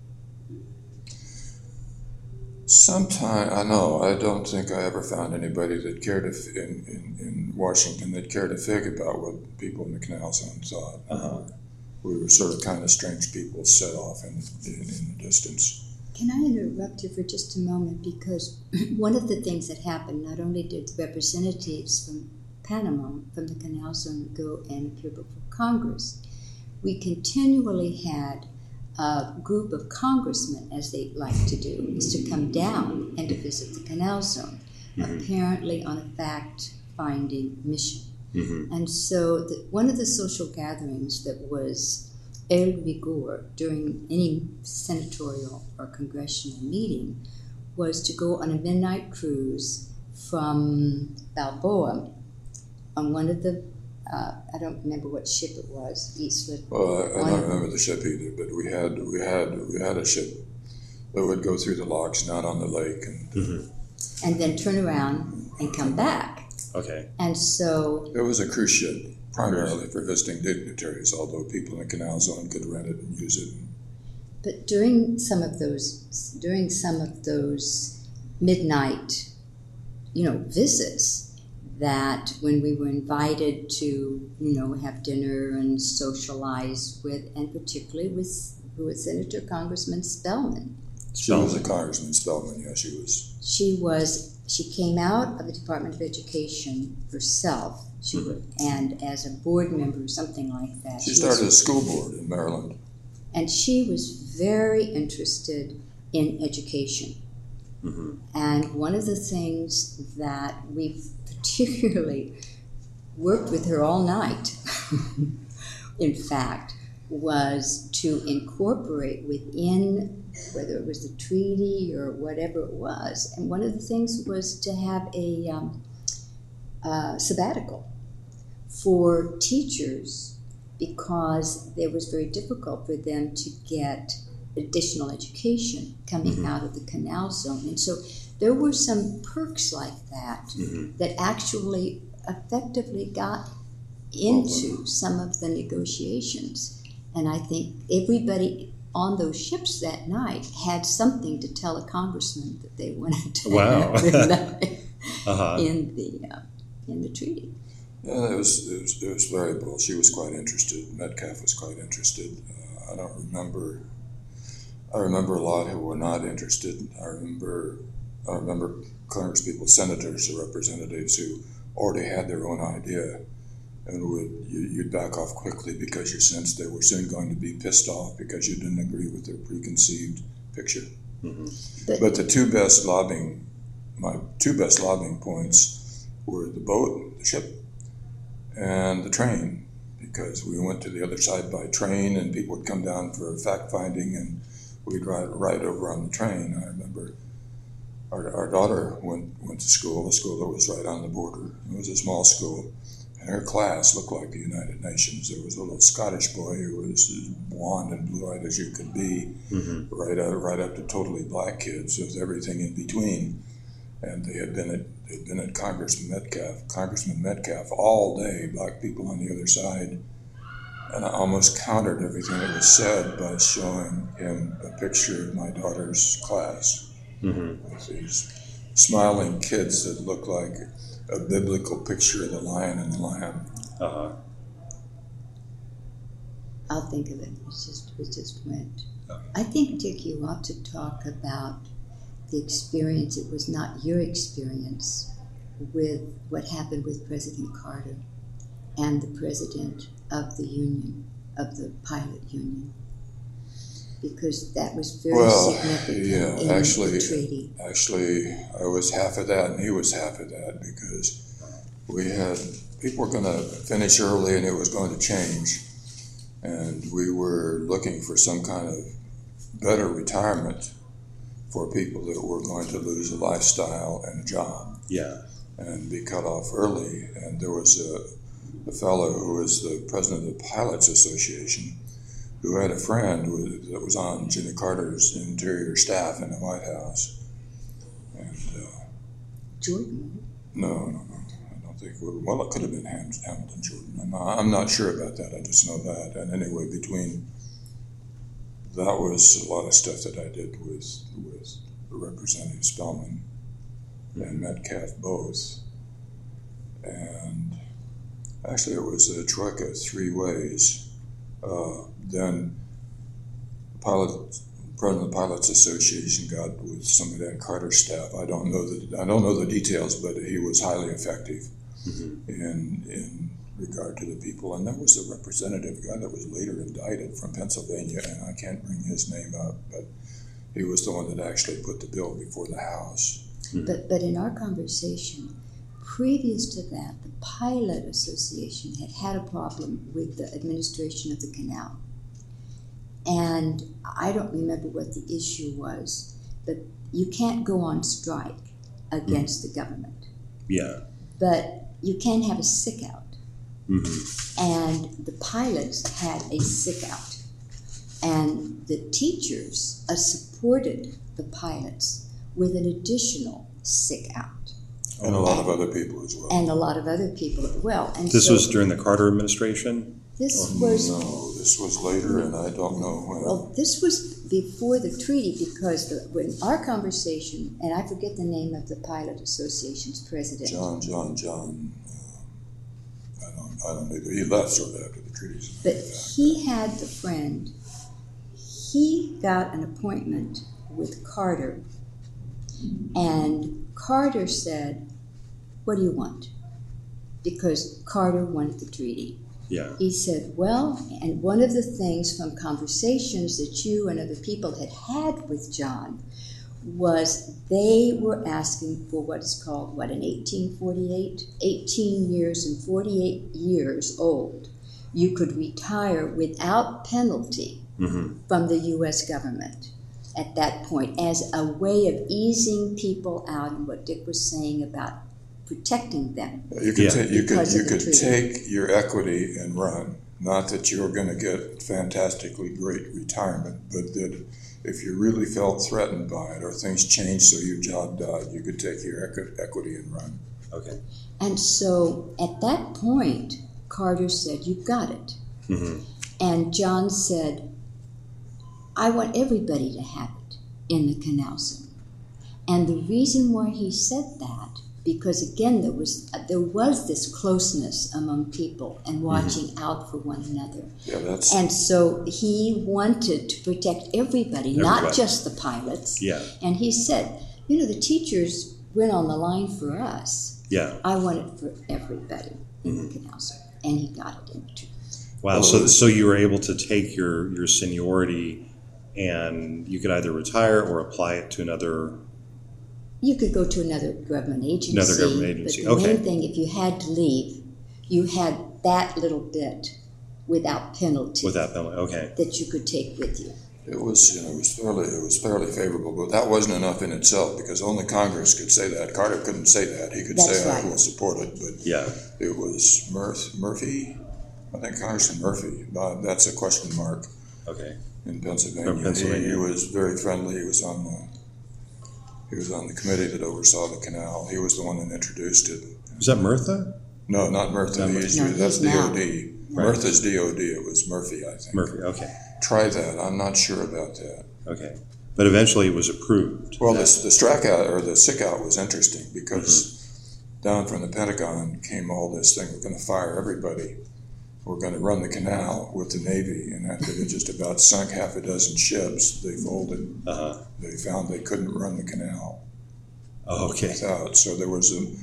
Sometime, I know, I don't think I ever found anybody that cared if, in, in, in Washington that cared a fig about what people in the canal zone thought. Uh-huh. We were sort of kind of strange people set off in, in, in the distance. Can I interrupt you for just a moment? Because one of the things that happened, not only did the representatives from Panama, from the canal zone, go and appear before Congress, we continually had a group of congressmen, as they like to do, is to come down and to visit the canal zone, Mm-hmm. apparently on a fact-finding mission. Mm-hmm. And so the, one of the social gatherings that was el rigor during any senatorial or congressional meeting was to go on a midnight cruise from Balboa on one of the, uh, I don't remember what ship it was, Isla. Well, I, I one don't of- remember the ship either, but we had we had we had a ship that would go through the locks, not on the lake, and Mm-hmm. and then turn around and come back. Okay. And so it was a cruise ship primarily for visiting dignitaries, although people in the canal zone could rent it and use it. But during some of those, during some of those midnight, you know, visits, that when we were invited to, you know, have dinner and socialize with, and particularly with, with Senator Congressman Spellman. She was a Congressman Spellman, yeah, she was. She was, she came out of the Department of Education herself. She Mm-hmm. was, and as a board member or something like that. She was- started a school board in Maryland. And she was very interested in education. Mm-hmm. And one of the things that we particularly worked with her all night, in fact, was to incorporate within, whether it was the treaty or whatever it was, and one of the things was to have a um, uh, sabbatical for teachers, because it was very difficult for them to get additional education coming Mhm. out of the canal zone. And so there were some perks like that Mm-hmm. that actually effectively got into some of the negotiations. And I think everybody on those ships that night had something to tell a congressman that they wanted to Wow. have in the, Uh-huh. in the, uh, in the treaty. Yeah, it was, it was, it was variable. She was quite interested. Metcalf was quite interested. Uh, I don't remember. I remember a lot who were not interested. I remember. I remember congresspeople, senators, or representatives who already had their own idea, and would you, you'd back off quickly because you sensed they were soon going to be pissed off because you didn't agree with their preconceived picture. Mm-hmm. But, But the two best lobbying, my two best lobbying points were the boat, the ship, and the train, because we went to the other side by train, and people would come down for fact finding, and we'd ride right over on the train. I remember our, our daughter went went to school, a school that was right on the border. It was a small school, and her class looked like the United Nations. There was a little Scottish boy who was as blonde and blue-eyed as you could be, mm-hmm. right up, right up to totally black kids with everything in between. And they had been at they'd been at Congressman Metcalf, Congressman Metcalf all day, black people on the other side. And I almost countered everything that was said by showing him a picture of my daughter's class, mm-hmm. with these smiling kids that looked like a biblical picture of the lion and the lamb. Uh-huh. I'll think of it. It's just, it just went. Okay. I think, Dick, you ought to talk about the experience. It was not your experience with what happened with President Carter and the president of the union, of the pilot union, because that was very well, significant yeah, in actually, the treaty. Actually, I was half of that and he was half of that, because we had, people were going to finish early and it was going to change. And we were looking for some kind of better retirement for people that were going to lose a lifestyle and a job. Yeah. And be cut off early. And there was a, a fellow who was the president of the Pilots Association who had a friend who, that was on Jimmy Carter's interior staff in the White House. And uh, Jordan? No, no, no. I don't think, well, it could have been Ham, Hamilton Jordan. I'm not, I'm not sure about that. I just know that. And anyway, between, that was a lot of stuff that I did with, with Representative Spellman and Metcalf both. And actually it was a troika three ways. Uh, then the pilot, President of the Pilots Association got with some of that Carter staff. I don't know the I don't know the details, but he was highly effective mm-hmm. in in regard to the people. And there was a representative guy that was later indicted from Pennsylvania, and I can't bring his name up, but he was the one that actually put the bill before the House. Mm-hmm. But but in our conversation, previous to that, the Pilot Association had had a problem with the administration of the canal. And I don't remember what the issue was, but you can't go on strike against mm-hmm. the government. Yeah. But you can have a sick out. Mm-hmm. And the pilots had a sick out. And the teachers uh, supported the pilots with an additional sick out. And a lot of other people as well. And a lot of other people as well. And this so, was during the Carter administration? This oh, was... No, this was later, and I don't know when. Well, this was before the treaty, because the, when our conversation, and I forget the name of the Pilot Association's president. John, John, John. Uh, I don't, I don't know. He left sort of after the treaty. But he had the friend. He got an appointment with Carter, and Carter said, "What do you want?" Because Carter wanted the treaty. Yeah. He said, well, and one of the things from conversations that you and other people had had with John was they were asking for what is called, what, in eighteen forty-eight? eighteen years and forty-eight years old. You could retire without penalty mm-hmm. from the U S government at that point as a way of easing people out, and what Dick was saying about protecting them. You could, yeah. ta- you could, you could treaty. take your equity and run. Not that you were going to get fantastically great retirement, but that if you really felt threatened by it or things changed so your job died, you could take your equ- equity and run. Okay. And so at that point, Carter said, "You've got it." Mm-hmm. And John said, "I want everybody to have it in the canal zone." And the reason why he said that, because again there was there was this closeness among people and watching mm-hmm. out for one another. Yeah, that's... And so he wanted to protect everybody, everybody, not just the pilots. Yeah. And he said, you know, the teachers went on the line for us. Yeah. I want it for everybody in mm-hmm. the canal zone. And he got it into. Wow. So so you were able to take your, your seniority and you could either retire or apply it to another... You could go to another government agency. Another government agency, but the okay. main thing, if you had to leave, you had that little bit without penalty. Without penalty, okay. That you could take with you. It was, you know, it was fairly, it was fairly favorable, but that wasn't enough in itself because only Congress could say that. Carter couldn't say that. He could That's say, right. I will support it, but Yeah. it was Murph, Murphy, I think Congressman Murphy, uh, that's a question mark Okay. in Pennsylvania. From Pennsylvania. He, he was very friendly. He was on the, he was on the committee that oversaw the canal. He was the one that introduced it. Was that Murtha? No, not Murphy. Not He's, No, that's he's D now. O D. Right. Murtha's D O D. It was Murphy, I think. Murphy. Okay. Try that. I'm not sure about that. Okay. But eventually it was approved. Well, the, the strike out or the sick out was interesting because mm-hmm. down from the Pentagon came all this thing. We're going to fire everybody. We're going to run the canal with the Navy. And after they just about sunk half a dozen ships, they folded. Uh-huh. They found they couldn't run the canal Oh, okay. without. So there was a.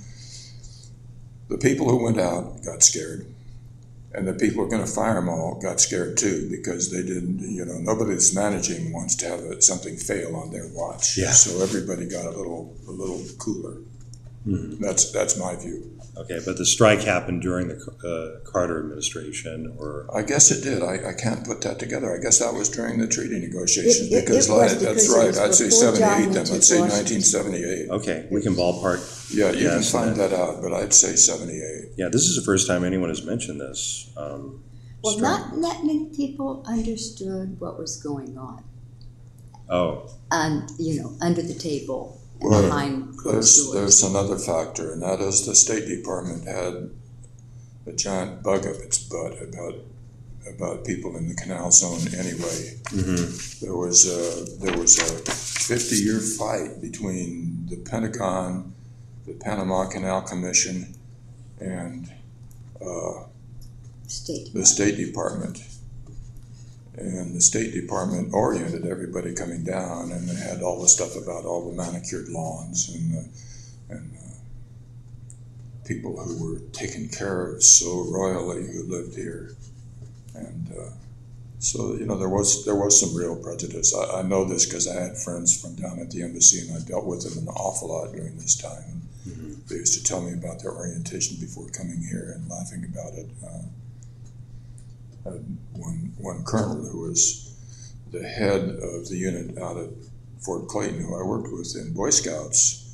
The people who went out got scared. And the people who were going to fire them all got scared too because they didn't, you know, nobody that's managing wants to have a, something fail on their watch. Yeah. So everybody got a little, a little cooler. Mm-hmm. That's that's my view. Okay, but the strike happened during the uh, Carter administration, or I guess it did. I, I can't put that together. I guess that was during the treaty negotiations It- it- because, it was like, that's because it right. was I'd say before John seventy-eight went then. to Let's say Washington. nineteen seventy-eight. okay, we can ballpark. Yeah, you Yes, can find that- that out, but I'd say seventy-eight. Yeah, this is the first time anyone has mentioned this. Um, Well, strike- not that many people understood what was going on, Oh, um, you know, under the table and Well, behind closed There's, doors. there's another factor, and that is the State Department had a giant bug up its butt about about people in the canal zone anyway. mm-hmm. There was a, there was a fifty-year fight between the Pentagon, the Panama Canal Commission, and uh, State. the State Department. And the State Department oriented everybody coming down, and they had all the stuff about all the manicured lawns and uh, and uh, people who were taken care of so royally who lived here, and uh, so you know there was there was some real prejudice. I, I know this because I had friends from down at the embassy, and I dealt with them an awful lot during this time. Mm-hmm. They used to tell me about their orientation before coming here and laughing about it. Uh, Uh, one one colonel who was the head of the unit out at Fort Clayton, who I worked with in Boy Scouts,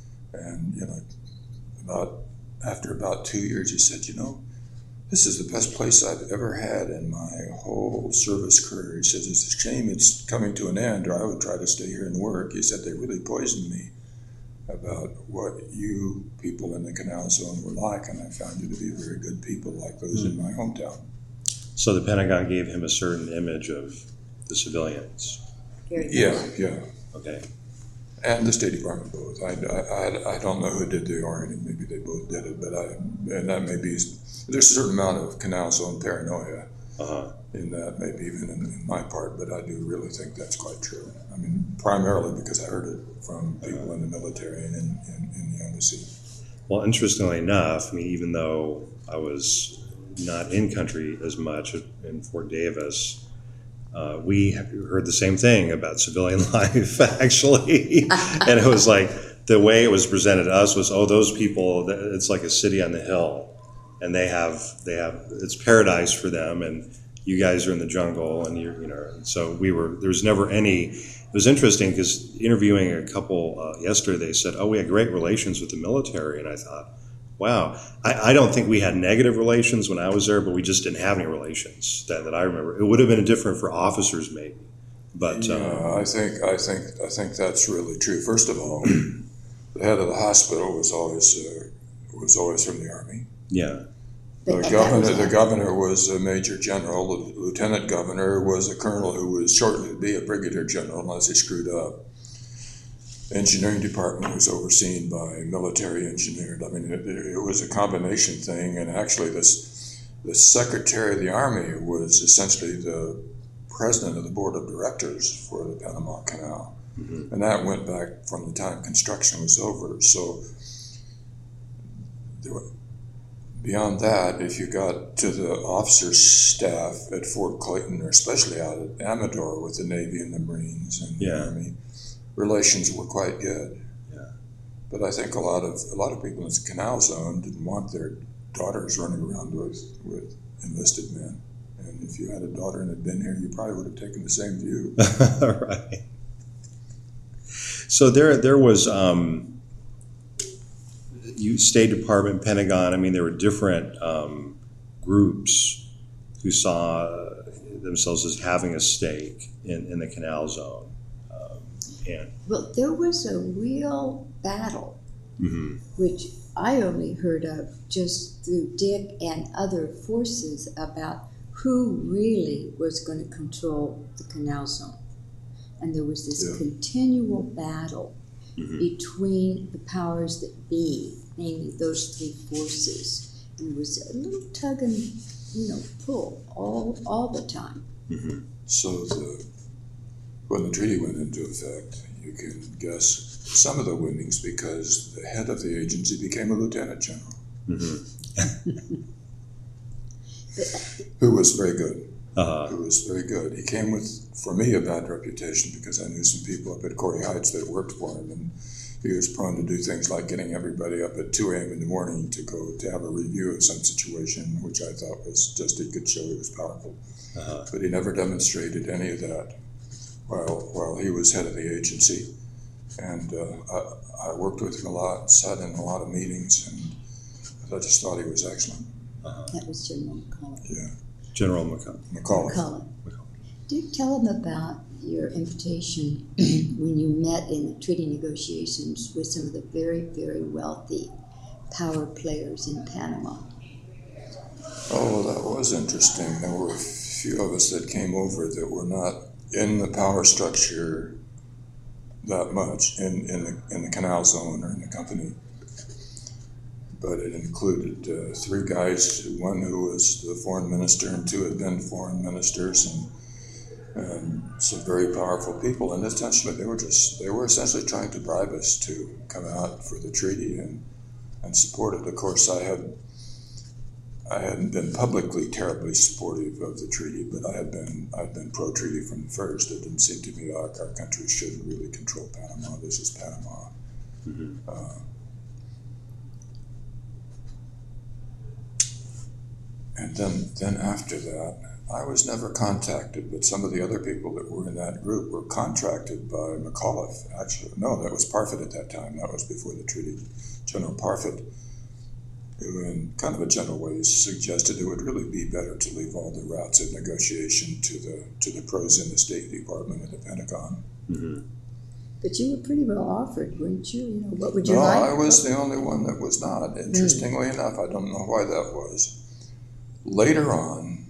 and you know, about after about two years, he said, "You know, this is the best place I've ever had in my whole service career." He says, "It's a shame it's coming to an end, or I would try to stay here and work." He said, "They really poisoned me about what you people in the canal zone were like, and I found you to be very good people like those mm-hmm. in my hometown." So the Pentagon gave him a certain image of the civilians. Very Yeah, nice. yeah. Okay. And the State Department both. I, I, I don't know who did the orienting. Maybe they both did it, but I and that may be there's a certain amount of canal zone paranoia Uh-huh. in that, maybe even in, in my part. But I do really think that's quite true. I mean, primarily because I heard it from people in the military and in, in, in the embassy. Well, interestingly enough, I mean, even though I was not in country as much in Fort Davis, uh, we heard the same thing about civilian life, actually. And it was like, the way it was presented to us was, oh, those people, it's like a city on the hill. And they have, they have, it's paradise for them. And you guys are in the jungle. And you're, you know, so we were, there was never any, it was interesting because interviewing a couple uh, yesterday, they said, oh, we had great relations with the military. And I thought, wow, I, I don't think we had negative relations when I was there, but we just didn't have any relations that, that I remember. It would have been different for officers, maybe, but yeah, um, I think I think I think that's really true. First of all, the head of the hospital was always uh, was always from the Army. yeah, The But- and that governor, was- the governor was a major general. The lieutenant governor was a colonel who was shortly to be a brigadier general unless he screwed up. Engineering department was overseen by military engineers. I mean, it, it was a combination thing, and actually, this the secretary of the Army was essentially the president of the board of directors for the Panama Canal, mm-hmm. and that went back from the time construction was over. So, there were, beyond that, if you got to the officers' staff at Fort Clayton, or especially out at Amador with the Navy and the Marines and Yeah. the Army, relations were quite good. Yeah. But I think a lot of a lot of people in the canal zone didn't want their daughters running around with, with enlisted men. And if you had a daughter and had been here, you probably would have taken the same view. Right. So there, there was um, you State Department, Pentagon. I mean, there were different um, groups who saw themselves as having a stake in, in the canal zone. Um, and Well, there was a real battle, mm-hmm. which I only heard of just through Dick and other forces about who really was going to control the canal zone. And there was this Yeah. continual battle Mm-hmm. between the powers that be, namely those three forces. And it was a little tug and, you know, pull all all the time. Mm-hmm. So the, when the treaty went into effect, you can guess some of the winnings because the head of the agency became a lieutenant general, Mm-hmm. who was very good. Uh-huh. Who was very good. He came with, for me, a bad reputation because I knew some people up at Corey Heights that worked for him, and he was prone to do things like getting everybody up at two a.m. in the morning to go to have a review of some situation, which I thought was just he could show he was powerful. Uh-huh. But he never demonstrated any of that while while he was head of the agency. And uh, I, I worked with him a lot, sat in a lot of meetings, and I just thought he was excellent. Uh-huh. That was General McCullough. Yeah, General McCullough. McCullough. McCullough. Do tell them about your invitation when you met in the treaty negotiations with some of the very, very wealthy power players in Panama. Oh, that was interesting. There were a few of us that came over that were not in the power structure that much in, in, the, in the canal zone or in the company. But it included uh, three guys, one who was the foreign minister and two had been foreign ministers, and, and some very powerful people. And essentially, they were just, they were essentially trying to bribe us to come out for the treaty and, and support it. Of course, I had I hadn't been publicly terribly supportive of the treaty, but I had been I'd been pro-treaty from the first. It didn't seem to me like our country shouldn't really control Panama. This is Panama. Mm-hmm. Uh, and then, then after that, I was never contacted, but some of the other people that were in that group were contracted by McAuliffe. Actually, no, that was Parfit at that time. That was before the treaty. General Parfit, who in kind of a general way suggested it would really be better to leave all the routes of negotiation to the to the pros in the State Department and the Pentagon. Mm-hmm. But you were pretty well offered, weren't you? You know, what would you No, like? I was the only one that was not. Interestingly mm. enough, I don't know why that was. Later on,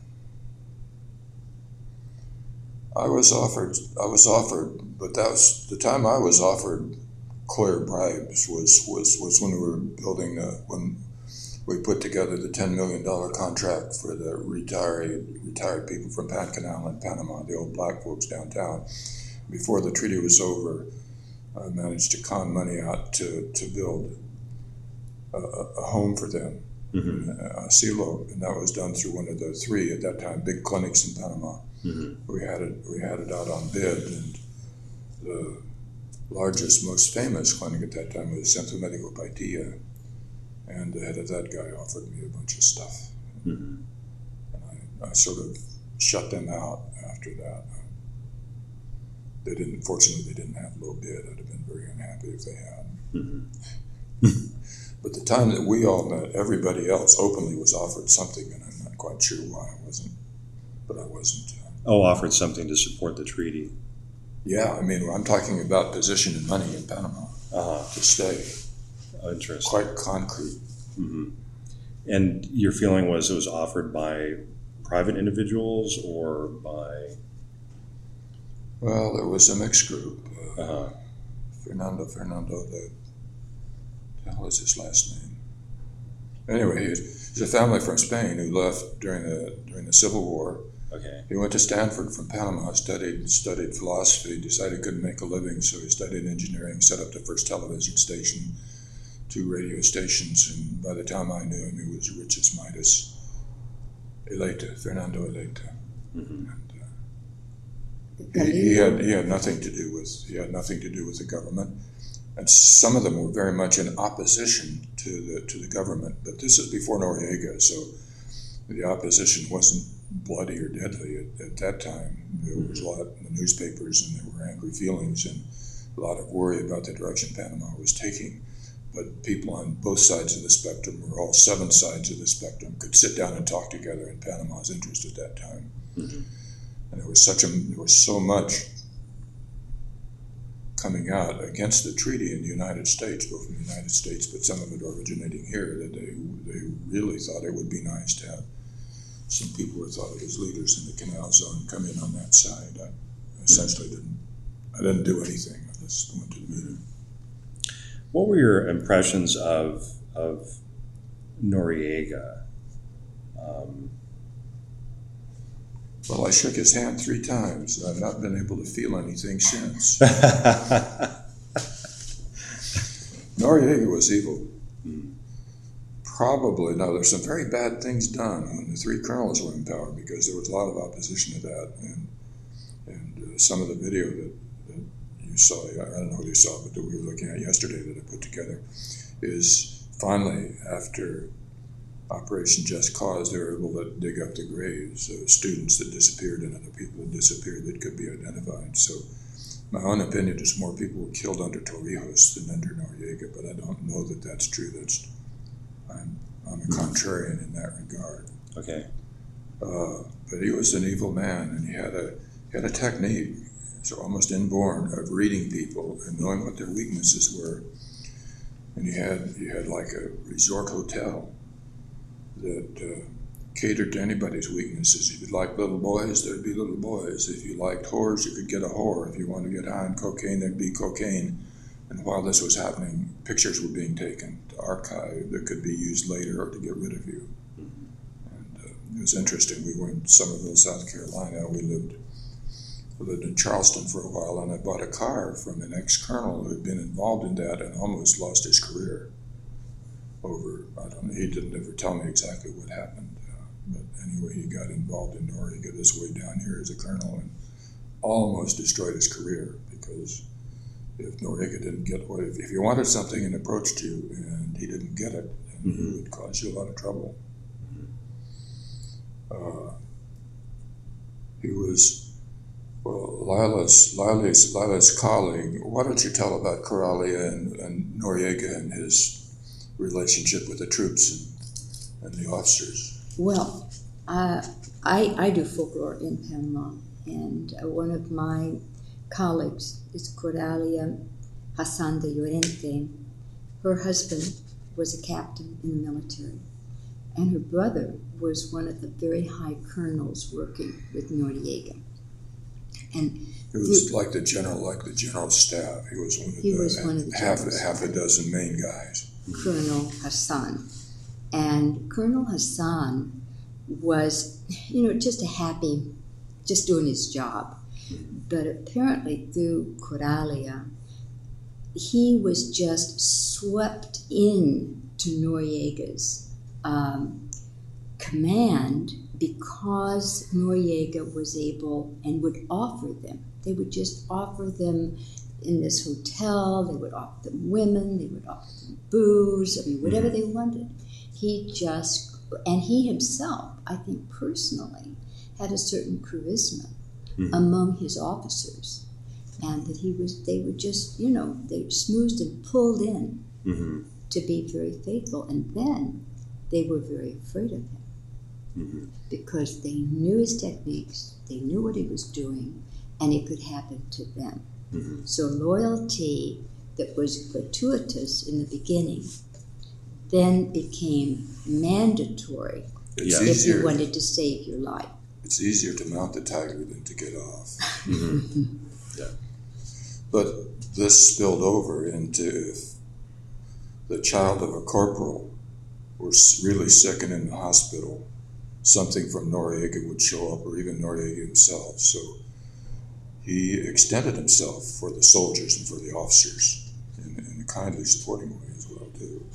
I was offered. I was offered, but that was the time I was offered clear bribes was was was when we were building uh, when. We put together the ten million dollars contract for the retired retired people from Pan Canal in Panama, the old black folks downtown. Before the treaty was over, I managed to con money out to, to build a, a home for them, mm-hmm. a asilo, and that was done through one of the three, at that time, big clinics in Panama. Mm-hmm. We had it we had it out on bid, and the largest, most famous clinic at that time was Centro Medico Paitilla. And the head of that guy offered me a bunch of stuff. Mm-hmm. And I, I sort of shut them out after that. They didn't, fortunately, they didn't have low bid. I'd have been very unhappy if they had. Mm-hmm. But the time that we all met, everybody else openly was offered something, and I'm not quite sure why I wasn't, but I wasn't. Uh, oh, offered something to support the treaty. Yeah, I mean, I'm talking about position and money in Panama uh-huh. to stay. Interesting. Quite concrete. Mm-hmm. And your feeling was it was offered by private individuals or by? Well, there was a mixed group. Uh, uh-huh. Fernando, Fernando, the, the hell is his last name? Anyway, he's, he's a family from Spain who left during the during the Civil War. Okay. He went to Stanford from Panama, studied studied philosophy, decided he couldn't make a living, so he studied engineering, set up the first television station, two radio stations, and by the time I knew him, he was rich as Midas. Eleta, Fernando Eleta. Mm-hmm. And, uh, he, he had he had nothing to do with he had nothing to do with the government, and some of them were very much in opposition to the to the government. But this is before Noriega, so the opposition wasn't bloody or deadly at, at that time. There was a lot in the newspapers, and there were angry feelings and a lot of worry about the direction Panama was taking. But people on both sides of the spectrum, or all seven sides of the spectrum, could sit down and talk together in Panama's interest at that time. Mm-hmm. And there was such a there was so much coming out against the treaty in the United States, both in the United States, but some of it originating here, that they they really thought it would be nice to have some people who thought of as leaders in the Canal Zone come in on that side. I essentially didn't I didn't do anything. I just went to the meeting. What were your impressions of of Noriega? Um, well, I shook his hand three times. I've not been able to feel anything since. Noriega was evil. Hmm. Probably, now there's some very bad things done when the three colonels were in power, because there was a lot of opposition to that. And, and uh, some of the video that you saw, I don't know what you saw, but that we were looking at yesterday that I put together, is finally, after Operation Just Cause, they were able to dig up the graves of students that disappeared and other people that disappeared that could be identified. So my own opinion is more people were killed under Torrijos than under Noriega, but I don't know that that's true. That's I'm, I'm a contrarian in that regard. Okay. Uh, but he was an evil man, and he had a he had a technique, so almost inborn, of reading people and knowing what their weaknesses were. And he had he had like a resort hotel that uh, catered to anybody's weaknesses. If you liked little boys, there'd be little boys. If you liked whores, you could get a whore. If you wanted to get high on cocaine, there'd be cocaine. And while this was happening, pictures were being taken to archive that could be used later or to get rid of you. And uh, it was interesting. We were in Somerville, South Carolina. We lived We lived in Charleston for a while, and I bought a car from an ex-colonel who had been involved in that and almost lost his career over, I don't know, he didn't ever tell me exactly what happened, uh, but anyway, he got involved in Noriega this way down here as a colonel and almost destroyed his career, because if Noriega didn't get what, if, if you wanted something and approached you and he didn't get it, then mm-hmm. it would cause you a lot of trouble. Mm-hmm. Uh, he was, Well, Lila's, Lila's, Lila's colleague, why don't you tell about Corrales and, and Noriega and his relationship with the troops and, and the officers? Well, uh, I, I do folklore in Panama, and uh, one of my colleagues is Coralia Hassan de Llorente. Her husband was a captain in the military, and her brother was one of the very high colonels working with Noriega. And it was the, like the general, like the general staff. He was one of he the, was one of the half, half a dozen main guys. Colonel Hassan. And Colonel Hassan was, you know, just a happy, just doing his job. But apparently through Coralia, he was just swept in to Noriega's um, command, because Noriega was able and would offer them. They would just offer them in this hotel, they would offer them women, they would offer them booze, I mean, whatever they wanted. He just, and he himself, I think personally, had a certain charisma mm-hmm. among his officers. And that he was, they were just, you know, they smoothed and pulled in mm-hmm. to be very faithful. And then they were very afraid of him. Mm-hmm. Because they knew his techniques, they knew what he was doing, and it could happen to them. Mm-hmm. So loyalty that was gratuitous in the beginning then became mandatory it's if easier, you wanted to save your life. It's easier to mount the tiger than to get off. Mm-hmm. Yeah. But this spilled over into, if the child of a corporal was really sick and in the hospital, something from Noriega would show up, or even Noriega himself. So he extended himself for the soldiers and for the officers in, in a kindly supporting way as well, too.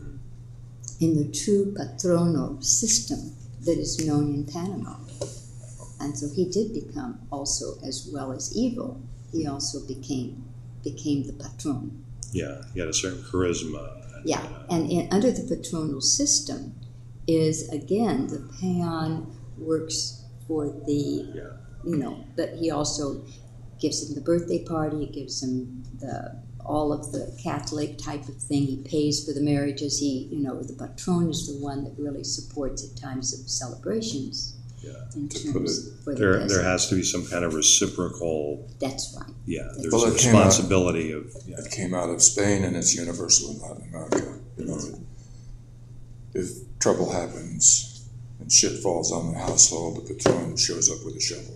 In the true patrono system that is known in Panama. And so he did become also, as well as evil, he also became became the patron. Yeah, he had a certain charisma. And, yeah, uh, and in, under the patronal system is, again, the peon works for the, Yeah. you know, but he also gives him the birthday party, gives him the all of the Catholic type of thing. He pays for the marriages. He, you know, the patron is the one that really supports at times of celebrations. Yeah. In To put terms it- for the There, there peasant. has to be some kind of reciprocal, That's right. yeah, there's Well, a it came out- responsibility of, yeah. It came out of Spain, and it's universal in Latin America. You know, if trouble happens and shit falls on the household, the patron shows up with a shovel.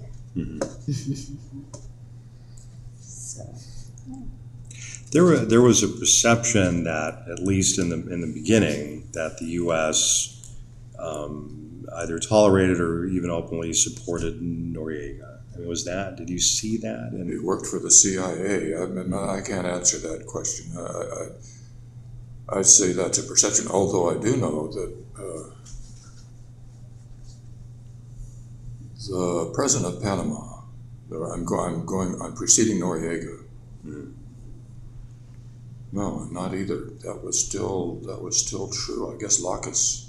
So, There, wa- there was a perception that, at least in the in the beginning, that the U S um, either tolerated or even openly supported Noriega. I mean, was that? Did you see that? He And worked for the C I A. I mean, I can't answer that question. I, I, I'd say that's a perception, although I do know that uh, the president of Panama, I'm, go, I'm going, I'm preceding Noriega. Mhm. No, not either. That was still, that was still true. I guess Lacus.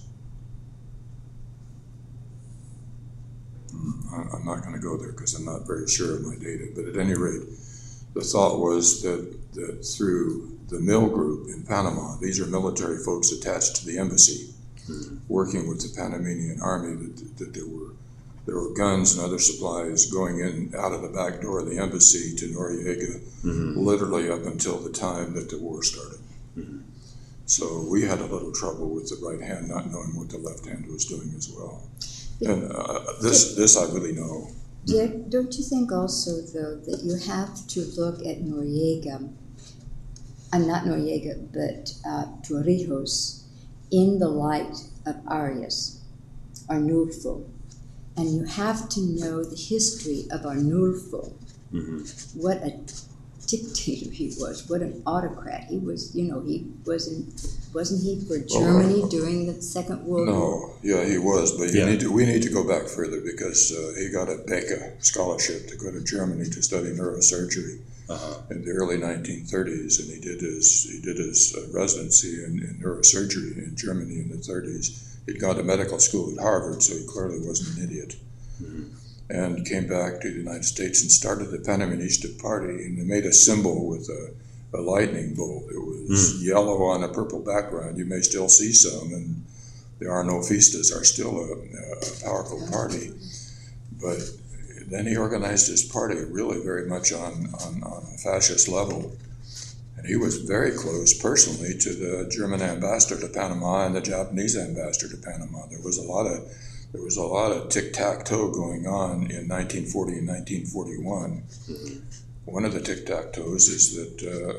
Hmm, I- I'm not going to go there because I'm not very sure of my data. But at any rate, the thought was that, that through the Mill Group in Panama, these are military folks attached to the embassy, Mhm. working with the Panamanian army, that, that there were there were guns and other supplies going in out of the back door of the embassy to Noriega, Mhm. literally up until the time that the war started. Mhm. So we had a little trouble with the right hand not knowing what the left hand was doing as well. And uh, this this I really know. Dick, don't you think also, though, that you have to look at Noriega, I'm not Noriega, but uh, Torrijos, in the light of Arias, Arnulfo, and you have to know the history of Arnulfo, Mhm. what a dictator he was, what an autocrat. He was, you know, he wasn't, wasn't he for Germany Well, during the Second World War? No, yeah, he was, but you Yeah. need to, we need to go back further because uh, he got a Beca scholarship to go to Germany to study neurosurgery Uh-huh. in the early nineteen thirties, and he did his he did his uh, residency in, in neurosurgery in Germany in the thirties. He'd gone to medical school at Harvard, so he clearly wasn't an idiot. Mhm. And came back to the United States and started the Panamanista Party, and they made a symbol with a, a lightning bolt. It was yellow on a purple background. You may still see some, and the Arnulfistas are still a, a powerful party. But then he organized his party really very much on, on, on a fascist level. And he was very close personally to the German ambassador to Panama and the Japanese ambassador to Panama. There was a lot of there was a lot of tic-tac-toe going on in nineteen forty and nineteen forty-one. Mhm. One of the tic-tac-toes is that uh,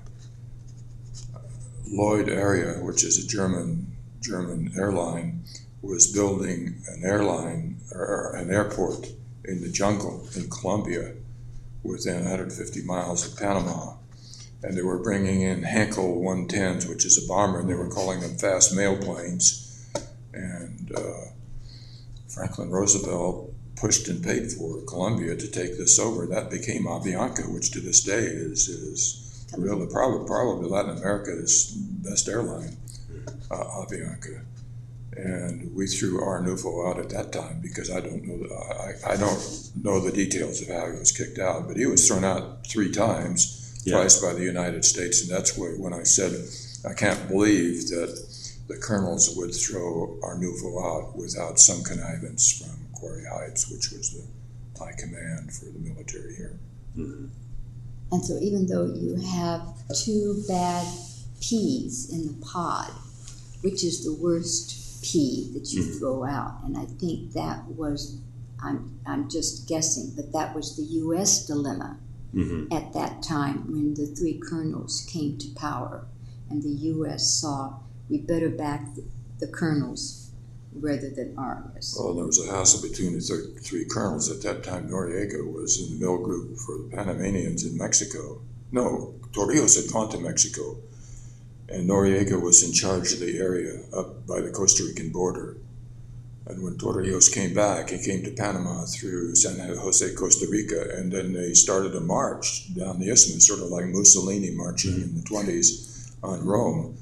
uh, Lloyd Area, which is a German German airline, was building an airline or an airport in the jungle in Colombia, within one hundred fifty miles of Panama. And they were bringing in Heinkel one tens, which is a bomber, and they were calling them fast mail planes. And uh, Franklin Roosevelt pushed and paid for Colombia to take this over. That became Avianca, which to this day is is really probably probably Latin America's best airline, uh, Avianca. And we threw Arnulfo out at that time because I don't know the, I, I don't know the details of how he was kicked out, but he was thrown out three times. Yeah. Twice by the United States, and that's where, when I said I can't believe that the colonels would throw Arnulfo out without some connivance from Quarry Heights, which was the high command for the military here. Mhm. And so even though you have two bad peas in the pod, which is the worst pea that you Mhm. throw out? And I think that was, I'm, I'm just guessing, but that was the U S dilemma Mhm. at that time when the three colonels came to power. And the U S saw we better back the, the colonels rather than Arias. Well, there was a hassle between the thir- three colonels at that time. Noriega was in the mill group for the Panamanians in Mexico. No, Torrijos had gone to Mexico, and Noriega was in charge of the area up by the Costa Rican border. And when Torrijos came back, he came to Panama through San Jose, Costa Rica, and then they started a march down the isthmus, sort of like Mussolini marching in the twenties on Rome.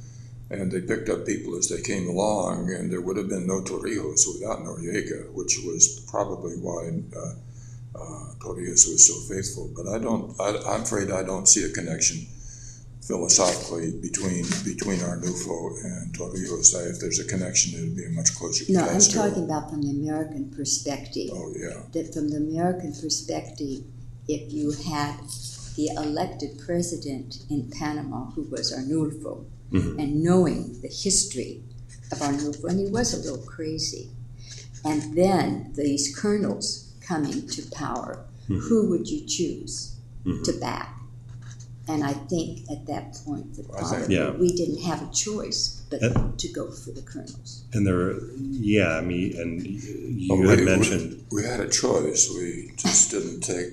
and they picked up people as they came along, and there would have been no Torrijos without Noriega, which was probably why uh, uh, Torrijos was so faithful. But I don't, I, I'm afraid I don't see a connection philosophically between between Arnulfo and Torrijos. I, if there's a connection, it would be a much closer No, I'm Castro. talking about from the American perspective. Oh, yeah. That from the American perspective, if you had the elected president in Panama, who was Arnulfo, mm-hmm. and knowing the history of Arnulfo, and he was a little crazy, and then these colonels coming to power, mm-hmm. who would you choose mm-hmm. to back? And I think at that point that probably yeah. we didn't have a choice but and, to go for the colonels. And there, yeah, I mean, and you oh, had we, mentioned we, we had a choice. We just didn't take.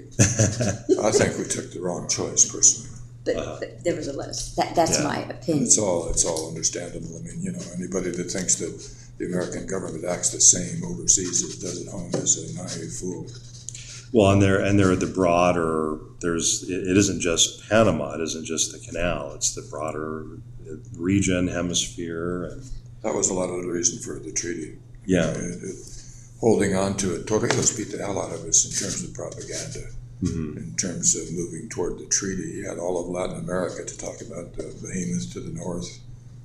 I think we took the wrong choice, personally. But, uh, but nevertheless, that, that's yeah. my opinion. It's all it's all understandable. I mean, you know, anybody that thinks that the American government acts the same overseas as it does at home is a naive fool. Well, and there and there are the broader. There's it isn't just Panama. It isn't just the canal. It's the broader region, hemisphere. And that was a lot of the reason for the treaty. Yeah, it, it, holding on to it. Torrijos beat the hell out of us in terms of propaganda. Mm-hmm. In terms of moving toward the treaty, he had all of Latin America to talk about. The behemoths to the north,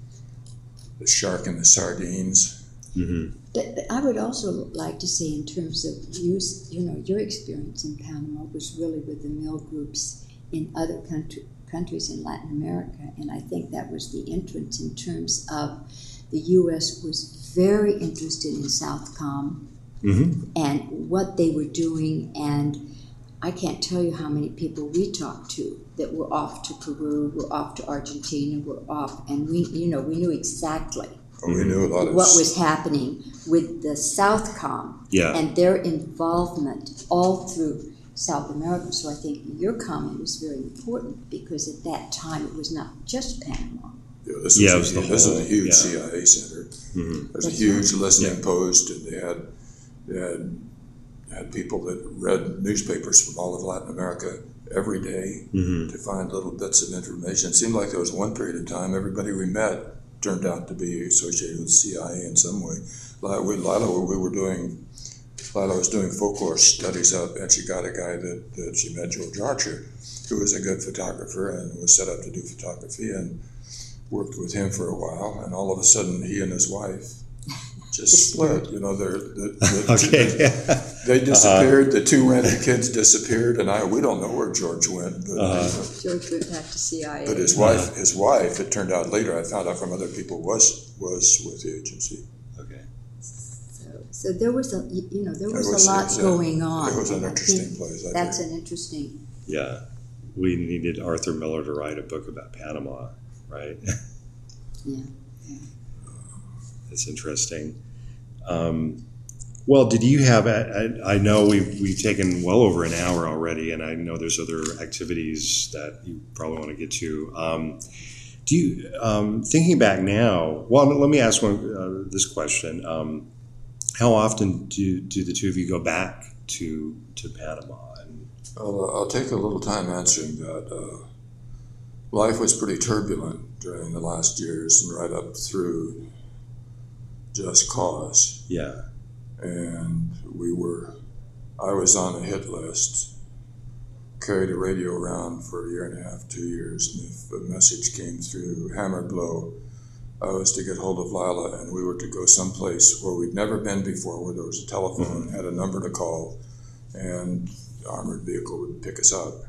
the shark and the sardines. Mm-hmm. But, but I would also like to say, in terms of you, you know, your experience in Panama was really with the mill groups in other country, countries in Latin America, and I think that was the entrance in terms of the U S was very interested in Southcom mm-hmm. and what they were doing, and I can't tell you how many people we talked to that were off to Peru, were off to Argentina, were off, and we, you know, we knew exactly. Oh, we knew a lot of what was happening with the Southcom yeah. and their involvement all through South America. So I think your comment was very important because at that time it was not just Panama. Yeah, this was, yeah, a, was the this whole, was a huge yeah. C I A center. Mm-hmm. There's a That's huge right. listening yeah. post, and they had they had had people that read newspapers from all of Latin America every day mm-hmm. to find little bits of information. It seemed like there was one period of time everybody we met turned out to be associated with the C I A in some way. We, Lila, we were doing, Lila was doing folklore studies up, and she got a guy that, that she met, George Archer, who was a good photographer and was set up to do photography, and worked with him for a while, and all of a sudden he and his wife just split. You know, they're, the, the okay. two, they disappeared. Uh-huh. The two rented kids disappeared, and I we don't know where George went. But uh-huh. George went back to C I A. But his wife, uh-huh. his wife, it turned out later, I found out from other people, was was with the agency. Okay. So, so there was a you know there was, was a lot was going a, on. It was an interesting place. I That's think. an interesting. Yeah, we needed Arthur Miller to write a book about Panama, right? Yeah. yeah. That's interesting. Um, well, did you have? I, I know we've we've taken well over an hour already, and I know there's other activities that you probably want to get to. Um, do you um, thinking back now? Well, let me ask one uh, this question: um, how often do do the two of you go back to to Panama? And I'll, I'll take a little time answering that. Uh, life was pretty turbulent during the last years, and right up through Just Cause. Yeah. And we were, I was on a hit list, carried a radio around for a year and a half, two years, and if a message came through, hammer blow, I was to get hold of Lila, and we were to go someplace where we'd never been before, where there was a telephone, mm-hmm. had a number to call, and the armored vehicle would pick us up.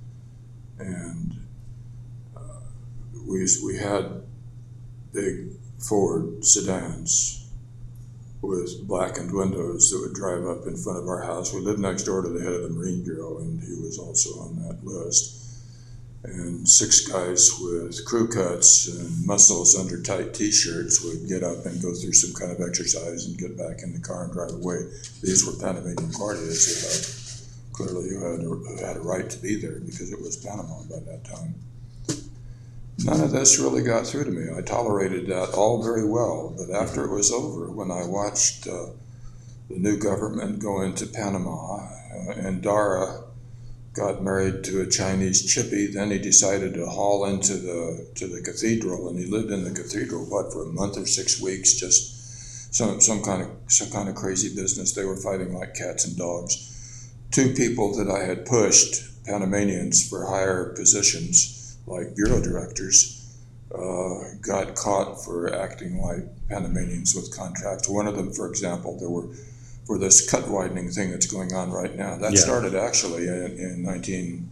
And uh, we, we had big Ford sedans with blackened windows that would drive up in front of our house. We lived next door to the head of the Marine Bureau, and he was also on that list. And six guys with crew cuts and muscles under tight T-shirts would get up and go through some kind of exercise and get back in the car and drive away. These were Panamanian Guardias who had, clearly who had, a, who had a right to be there because it was Panama by that time. None of this really got through to me. I tolerated that all very well, but after it was over, when I watched uh, the new government go into Panama uh, and Dara got married to a Chinese chippy. Then he decided to haul into the to the cathedral, and he lived in the cathedral what for a month or six weeks, just some some kind of some kind of crazy business. They were fighting like cats and dogs. Two people that I had pushed, Panamanians, for higher positions like bureau directors, uh, got caught for acting like Panamanians with contracts. One of them, for example, there were for this cut widening thing that's going on right now. That Yeah. started actually in, in nineteen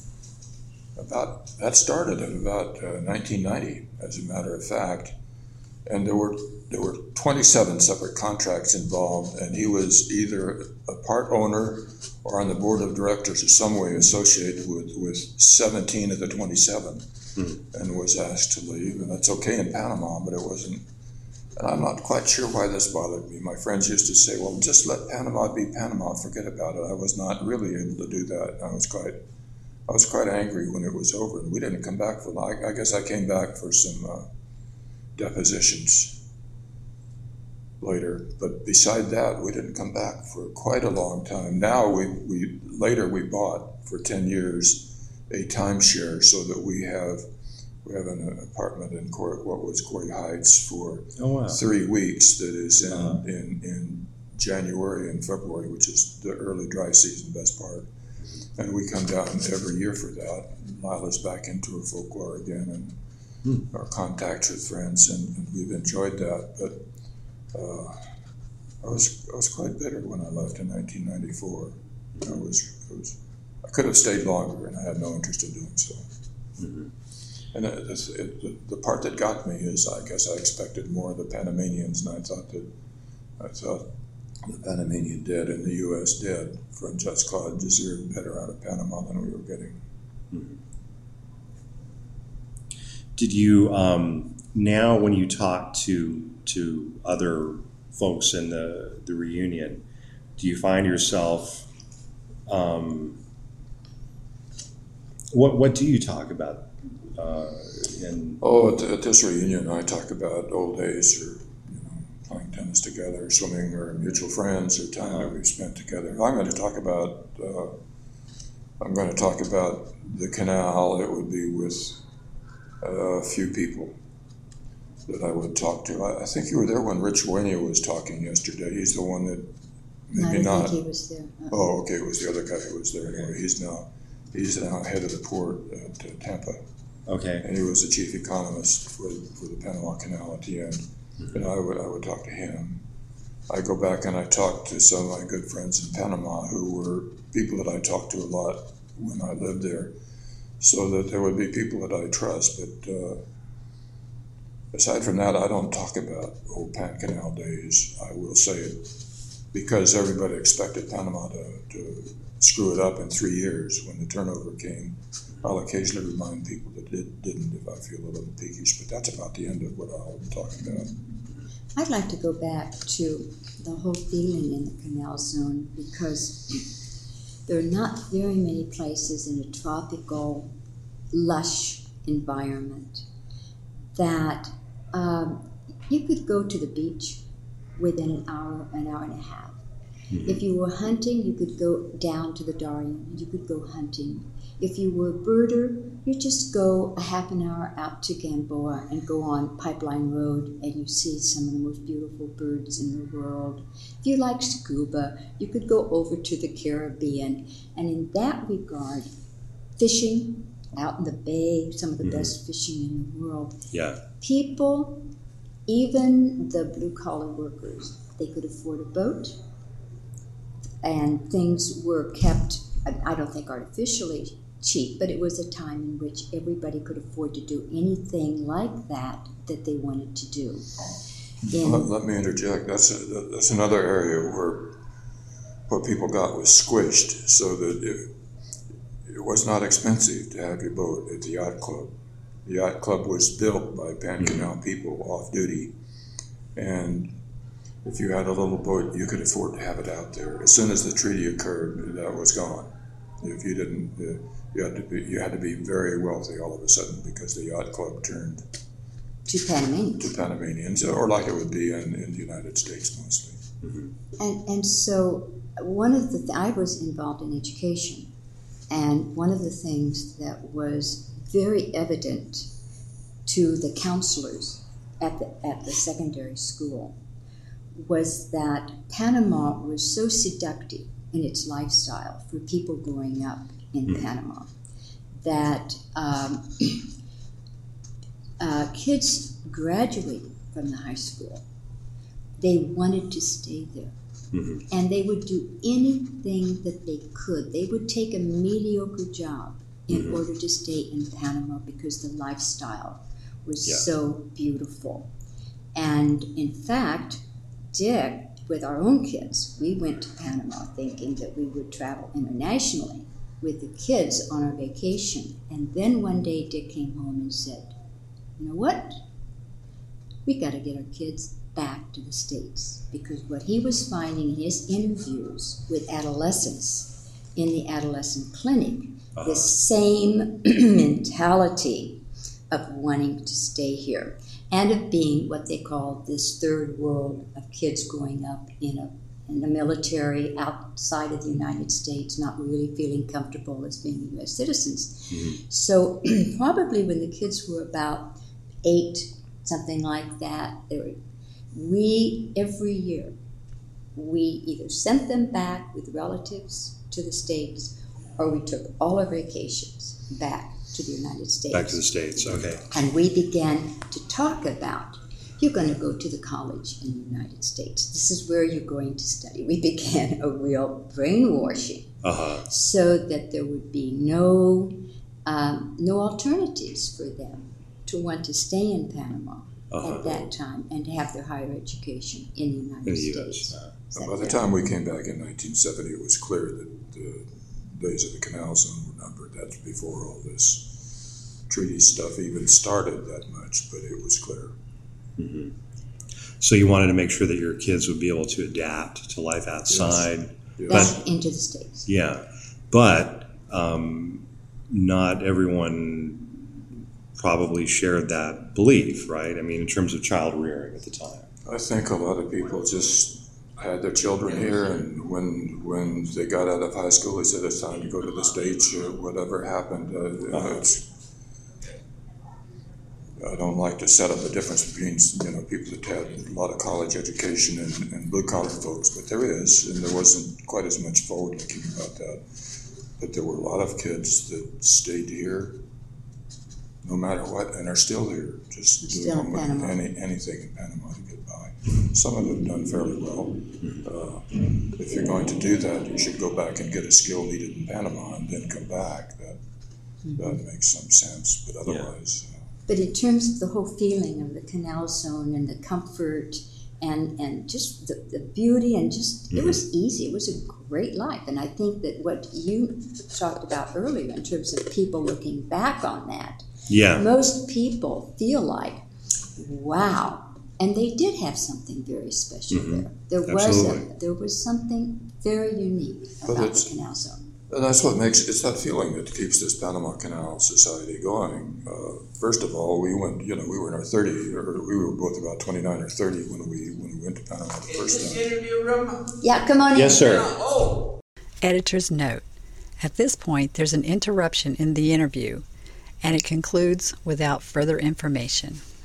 about that started in about uh, nineteen ninety, as a matter of fact, and there were there were twenty-seven separate contracts involved, and he was either a part owner or on the board of directors or some way associated with with seventeen of the twenty-seven, Hmm. and was asked to leave, and that's okay in Panama, but it wasn't. And I'm not quite sure why this bothered me. My friends used to say, well, just let Panama be Panama, forget about it. I was not really able to do that. I was quite I was quite angry when it was over. And we didn't come back for, I, I guess I came back for some uh, depositions later. But beside that, we didn't come back for quite a long time. Now, we, we later we bought for ten years a timeshare so that we have We have an apartment in Corey, what was Corey Heights for Oh, wow. three weeks that is in, Uh-huh. in, in January and February, which is the early dry season, best part. And we come down every year for that. Lila's back into her folklore again and Hmm. our contacts with friends, and, and we've enjoyed that. But uh, I was I was quite bitter when I left in nineteen ninety-four. I was, I was I could have stayed longer, and I had no interest in doing so. Mhm. And it, it, the, the part that got me is, I guess I expected more of the Panamanians, and I thought that I thought the Panamanian dead and the U S dead from Just Cause deserved better out of Panama than we were getting. Did you um, now, when you talk to to other folks in the the reunion, do you find yourself? Um, what what do you talk about? Uh, in, Oh, at, at this reunion, I talk about old days, or you know, playing tennis together, swimming, or mutual friends, or time that we've spent together. I'm going to talk about. Uh, I'm going to talk about the canal. It would be with a few people that I would talk to. I, I think you were there when Rich Wayne was talking yesterday. He's the one that maybe I don't not. think he was there. Uh-uh. Oh, okay. It was the other guy who was there. Anyway, he's now he's now head of the port at uh, Tampa. okay. And he was the chief economist for, for the Panama Canal at the end. And I would I would talk to him. I go back and I talk to some of my good friends in Panama who were people that I talked to a lot when I lived there, so that there would be people that I trust. But uh, aside from that, I don't talk about old Pan Canal days. I will say it because everybody expected Panama to, to screw it up in three years when the turnover came. I'll occasionally remind people that it didn't if I feel a little peakish, but that's about the end of what I'll talk about. I'd like to go back to the whole feeling in the canal zone, because there are not very many places in a tropical, lush environment that um, you could go to the beach within an hour, an hour and a half. Mhm. If you were hunting, you could go down to the Darien, you could go hunting. If you were a birder, you just go a half an hour out to Gamboa and go on Pipeline Road, and you see some of the most beautiful birds in the world. If you like scuba, you could go over to the Caribbean. And in that regard, fishing out in the bay, some of the Mhm. best fishing in the world. Yeah. People, even the blue-collar workers, they could afford a boat, and things were kept, I don't think artificially cheap, but it was a time in which everybody could afford to do anything like that that they wanted to do. In, Let, let me interject. That's a, that's another area where what people got was squished, so that it, it was not expensive to have your boat at the yacht club. The yacht club was built by Pan Canal people off duty, and if you had a little boat, you could afford to have it out there. As soon as the treaty occurred, that was gone. If you didn't, uh, you had to be you had to be very wealthy all of a sudden, because the yacht club turned to Panamanians. to Panamanians, or like it would be in, in the United States mostly. Mhm. And, and so one of the, th- I was involved in education. And one of the things that was very evident to the counselors at the, at the secondary school was that Panama was so seductive in its lifestyle for people growing up in mm. Panama that um, uh, kids graduating from the high school, they wanted to stay there. Mm-hmm. And they would do anything that they could. They would take a mediocre job in mm-hmm. order to stay in Panama because the lifestyle was yeah. so beautiful. And in fact, Dick, with our own kids, we went to Panama thinking that we would travel internationally with the kids on our vacation. And then one day Dick came home and said, you know what? We got to get our kids back to the States, because what he was finding in his interviews with adolescents in the adolescent clinic, uh-huh. the same mentality of wanting to stay here and of being what they call this third world of kids growing up in a in the military outside of the United States, not really feeling comfortable as being U S citizens. Mm-hmm. So probably when the kids were about eight, something like that, they were We, every year, we either sent them back with relatives to the States, or we took all our vacations back to the United States. Back to the States, okay. And we began to talk about, you're going to go to the college in the United States. This is where you're going to study. We began a real brainwashing uh-huh. so that there would be no, um, no alternatives for them to want to stay in Panama. Uh-huh. At that time, and to have their higher education in the United in the States. U S Uh, by the time we came back in nineteen seventy, it was clear that the days of the Canal Zone were numbered. That's before all this treaty stuff even started that much, but it was clear. Mm-hmm. So you wanted to make sure that your kids would be able to adapt to life outside. Yes. Yes. Back but, into the States. Yeah, but um, not everyone probably shared that belief, right? I mean, in terms of child rearing at the time. I think a lot of people just had their children here, and when when they got out of high school, they said it's time to go to the States or whatever happened. Uh, uh-huh. it's, I don't like to set up a difference between, you know, people that had a lot of college education and, and blue-collar folks, but there is, and there wasn't quite as much forward-looking about that. But there were a lot of kids that stayed here no matter what, and are still here, just still doing any, anything in Panama to get by. Some of them have done fairly well. Uh, if you're going to do that, you should go back and get a skill needed in Panama and then come back. That mm-hmm. that makes some sense, but otherwise... Yeah. Uh, but in terms of the whole feeling of the Canal Zone and the comfort and, and just the, the beauty and just, mm-hmm. it was easy. It was a great life. And I think that what you talked about earlier in terms of people looking back on that, yeah. most people feel like, wow. And they did have something very special mm-hmm. there. There was a, there was something very unique about the Canal Zone. And that's what makes it's that feeling that keeps this Panama Canal Society going. Uh, first of all, we went, you know, we were in our thirties, or we were both about twenty-nine or thirty when we when we went to Panama the first time. Interview room? Yeah, come on in. Yes, sir. Oh. Editor's note. At this point, there's an interruption in the interview, and it concludes without further information.